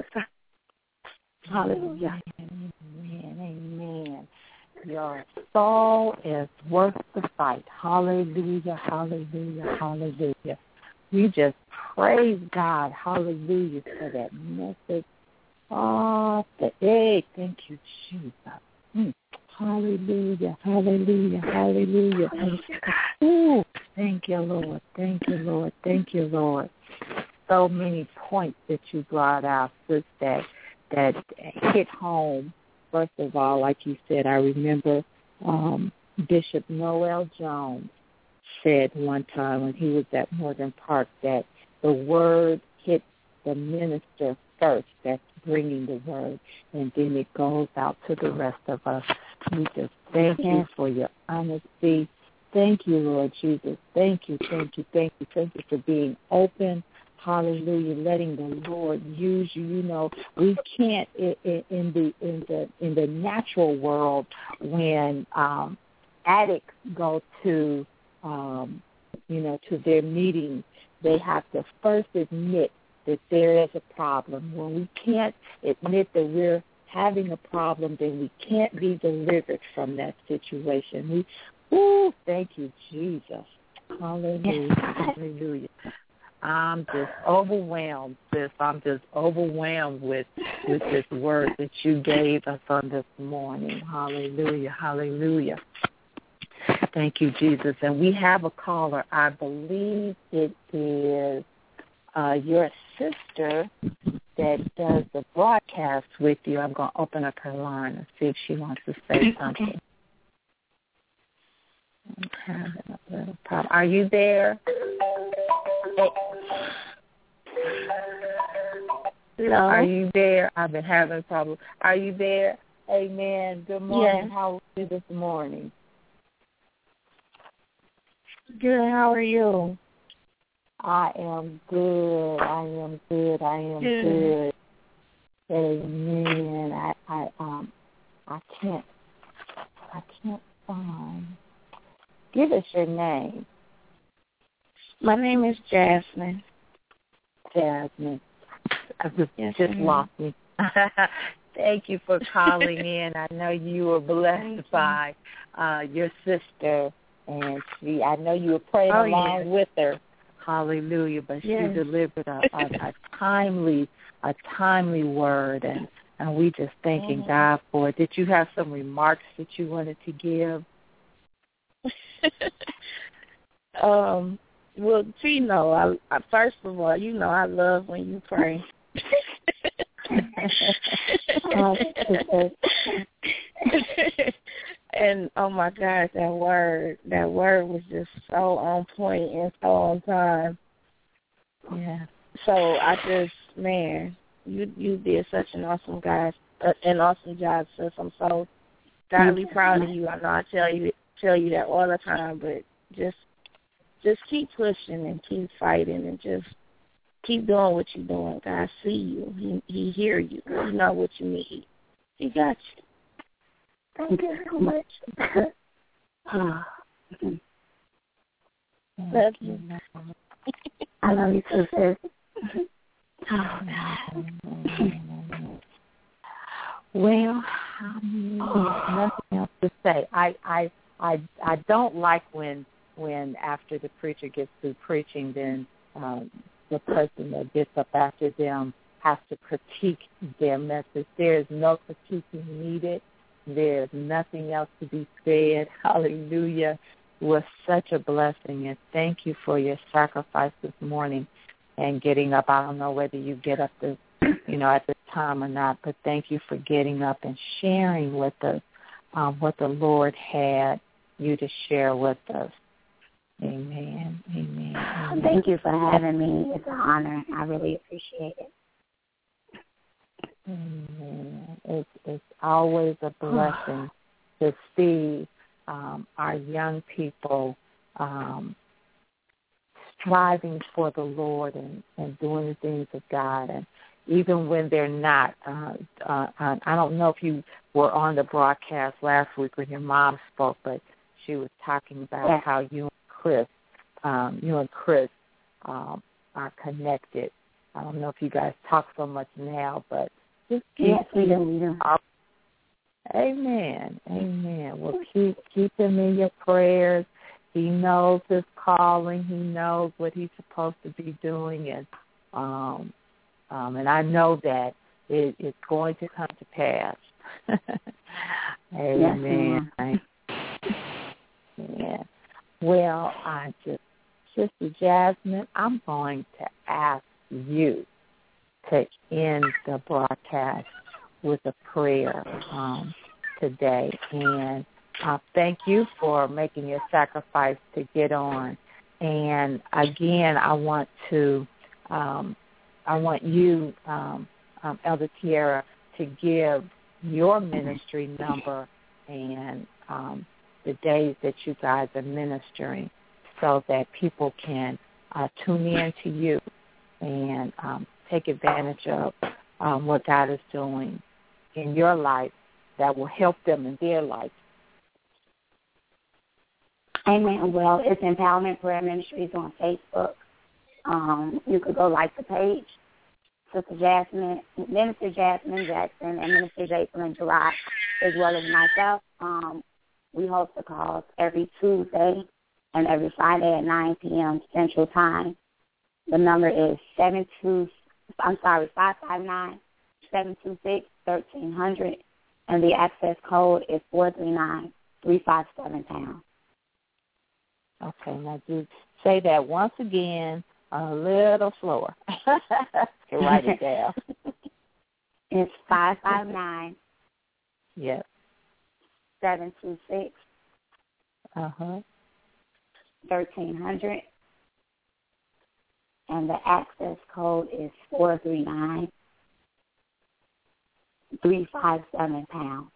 Hallelujah.
Amen, amen. Your soul is worth the fight. Hallelujah, hallelujah, hallelujah. We just praise God, hallelujah, for that message. Oh, the hey, thank you, Jesus. Mm. Hallelujah, hallelujah, hallelujah. Ooh, thank you, Lord. Thank you, Lord. Thank you, Lord. So many points that you brought out, sis, that that hit home. First of all, like you said, I remember um, Bishop Noel Jones said one time when he was at Morgan Park that the word hits the minister first, that's bringing the word, and then it goes out to the rest of us. We just thank you for your honesty. Thank you, Lord Jesus. Thank you, thank you, thank you. Thank you for being open. Hallelujah, letting the Lord use you. You know, we can't in, in the in the in the natural world when um, addicts go to um, you know to their meetings, they have to first admit that there is a problem. When we can't admit that we're having a problem, then we can't be delivered from that situation. We, ooh, thank you, Jesus. Hallelujah, hallelujah. I'm just overwhelmed, sis. I'm just overwhelmed with, with this word that you gave us on this morning. Hallelujah, hallelujah. Thank you, Jesus. And we have a caller. I believe it is uh, your sister that does the broadcast with you. I'm going to open up her line and see if she wants to say something. I'm having a little problem. Are you there?
Hello.
Are you there? I've been having a problem. Are you there? Amen. Good morning.
Yes.
How are you this morning?
Good. How are you?
I am good. I am good. I am
good.
good. Amen. I, I um I can't I can't find. Give us your name.
My name is Jasmine.
Jasmine. I just,
yes,
just
ma'am.
lost me. Thank you for calling in. I know you were blessed by uh, your sister, and she. I know you were praying
oh,
along
yes.
with her. Hallelujah! But
yes.
she delivered a, a, a timely, a timely word, and and we just thanking
mm.
God for it. Did you have some remarks that you wanted to give?
um. Well, you know, I, I first of all, you know, I love when you pray. And oh my God, that word, that word was just so on point and so on time.
Yeah.
So I just, man, you you did such an awesome guy, uh, an awesome job, sis. I'm so godly proud of you. I know I tell you tell you that all the time, but just just keep pushing and keep fighting and just keep doing what you're doing. God see you. He he hear you. He know what you need. He got you. Thank you so much. Love you.
I love you too, sis.
Oh, God. Well, um, nothing else to say. I, I, I, I don't like when, when after the preacher gets through preaching, then um, the person that gets up after them has to critique their message. There is no critiquing needed. There's nothing else to be said. Hallelujah. It was such a blessing, and thank you for your sacrifice this morning and getting up. I don't know whether you get up this, you know, at this time or not, but thank you for getting up and sharing with us um, what the Lord had you to share with us. Amen. Amen. Amen.
Thank you for having me. It's an honor. I really appreciate it.
Amen. It's, it's always a blessing to see um, our young people um, striving for the Lord and, and doing the things of God. And even when they're not, uh, uh, I don't know if you were on the broadcast last week when your mom spoke, but she was talking about
yeah.
how you and Chris, um, you and Chris um, are connected. I don't know if you guys talk so much now, but just keep,
yes, we do. We do.
Our, amen. Amen. Well, keep keep him in your prayers. He knows his calling. He knows what he's supposed to be doing, and um, um, and I know that it, it's going to come to pass. Amen.
Yes,
yeah. Well, I just, Sister Jasmine, I'm going to ask you to end the broadcast with a prayer um, today. And uh, thank you for making your sacrifice to get on. And again, I want to, um, I want you, um, um, Elder Tierra, to give your ministry number and um, the days that you guys are ministering so that people can uh, tune in to you and um, take advantage of um, what God is doing in your life that will help them in their life.
Amen. Well, it's Empowerment Prayer Ministries on Facebook. Um, you could go like the page. Sister Jasmine, Minister Jasmine Jackson, and Minister Jason Gerard, as well as myself. Um, we host the calls every Tuesday and every Friday at nine p.m. Central Time. The number is seven two. I'm sorry, five five nine seven two six thirteen hundred, and the access code is four three nine three five seven pound.
Okay, now just say that once again a little slower. Write it down.
It's five five nine.
Yes.
Seven two six.
Uh huh.
Thirteen hundred. And the access code is four three nine three five seven pound.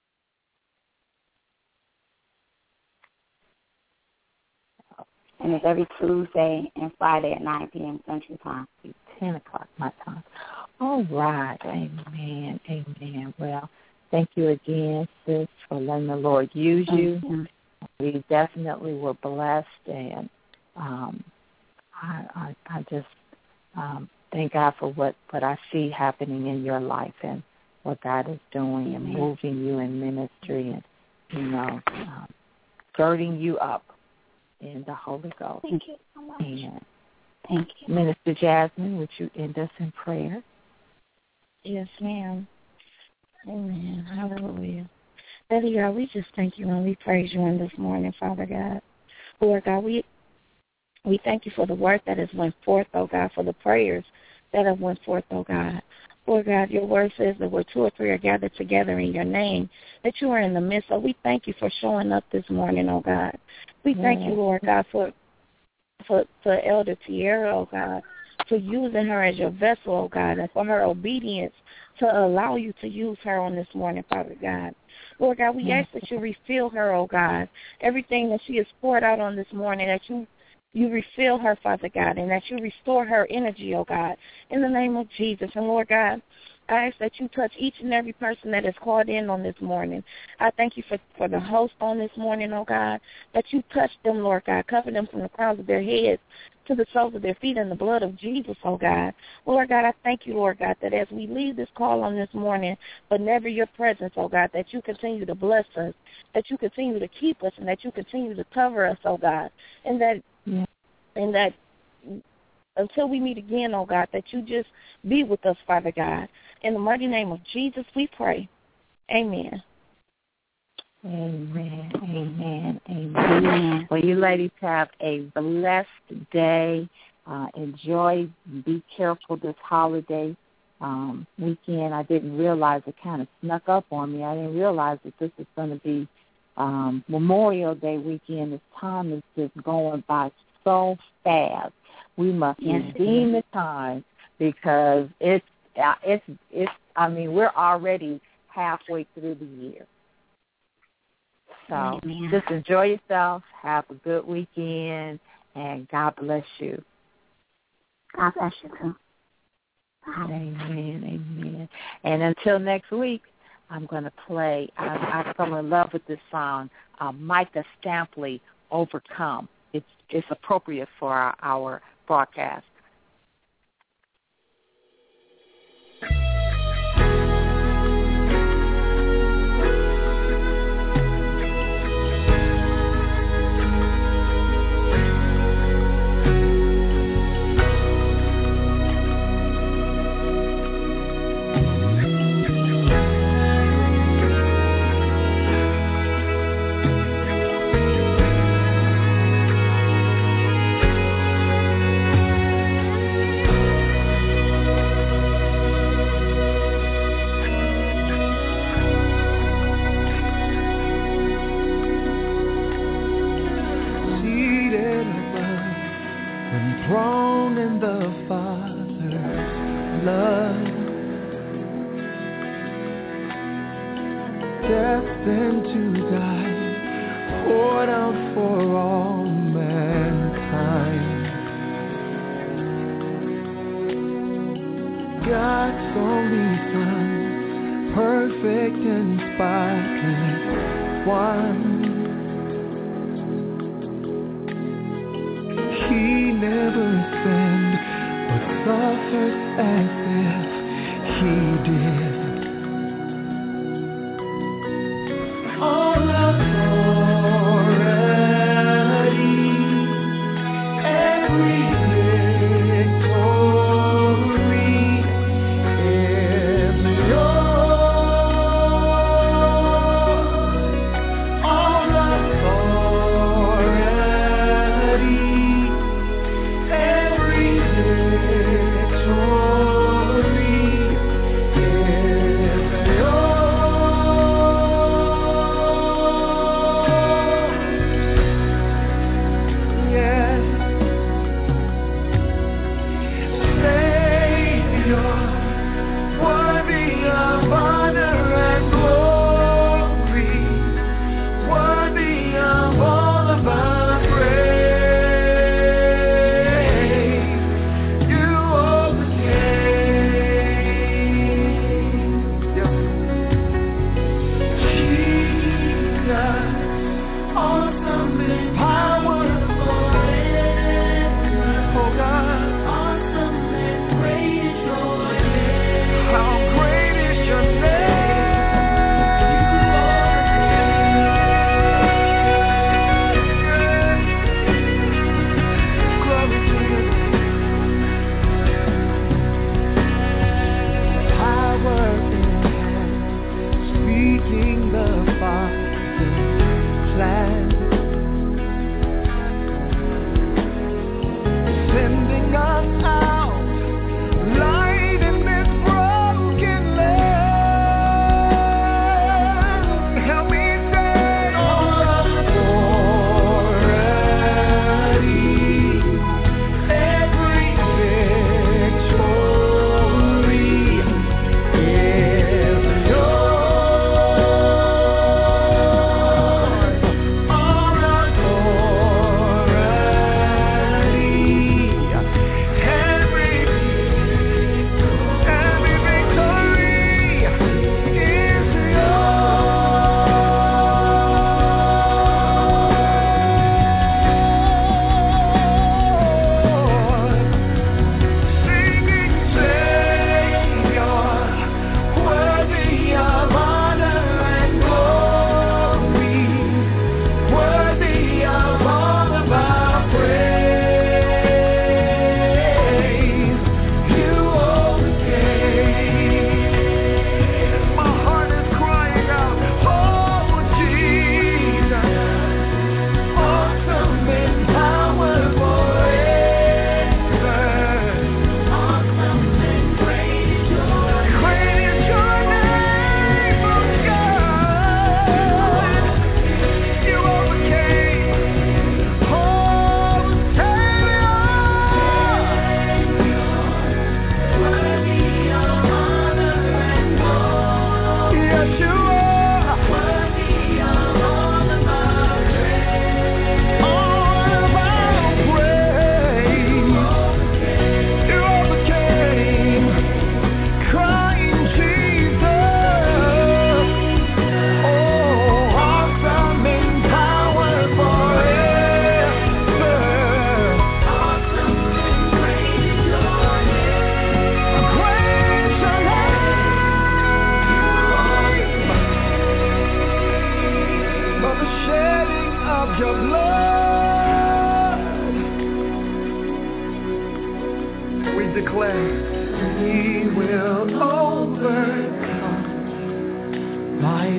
And it's every Tuesday and Friday at nine p.m. Central Time.
ten o'clock my time. All right. Amen. Amen. Well, thank you again, sis, for letting the Lord use you.
Mm-hmm.
We definitely were blessed, and um, I, I, I just um, thank God for what, what I see happening in your life and what God is doing and moving you in ministry and, you know, um, girding you up in the Holy Ghost.
Thank you so much.
And
Thank you.
Minister Jasmine, would you end us in prayer?
Yes, ma'am. Amen. Hallelujah. Daddy God, we just thank you and we praise you in this morning, Father God. Lord God, we we thank you for the word that has went forth, oh God, for the prayers that have went forth, oh God. Lord God, your word says that where two or three are gathered together in your name, that you are in the midst. So we thank you for showing up this morning, oh God. We thank you, Lord God, for for, for Elder Tierra, oh God, for using her as your vessel, oh God, and for her obedience to allow you to use her on this morning, Father God. Lord God, we yes. ask that you refill her, oh God, everything that she has poured out on this morning, that you you refill her, Father God, and that you restore her energy, oh God, in the name of Jesus. And Lord God, I ask that you touch each and every person that is called in on this morning. I thank you for, for the host on this morning, oh God, that you touch them, Lord God, cover them from the crowns of their heads to the soles of their feet in the blood of Jesus, oh God. Lord God, I thank you, Lord God, that as we leave this call on this morning, but never your presence, oh God, that you continue to bless us, that you continue to keep us, and that you continue to cover us, oh God, and that, yeah. and that until we meet again, oh God, that you just be with us, Father God. In the mighty name of Jesus, we pray. Amen.
Amen, amen, amen. Well, you ladies have a blessed day. Uh, enjoy, be careful this holiday um, weekend. I didn't realize it kind of snuck up on me. I didn't realize that this is going to be um, Memorial Day weekend. This time is just going by so fast. We must yes, redeem yes. the time because it's Uh, it's, it's, I mean, we're already halfway through the year. So Amen. Just enjoy yourself, have a good weekend, and God bless you.
God bless you, too.
Amen, amen. And until next week, I'm going to play, I, I fell in love with this song, uh, Micah Stampley, Overcome. It's, it's appropriate for our, our broadcast.
Destined to die, poured out for all mankind. God's only Son, perfect and spotless one. He never sinned, but suffered as if he did. All authority, every victory is yours. All authority, every victory is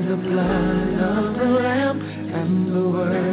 the blood of the Lamb and the word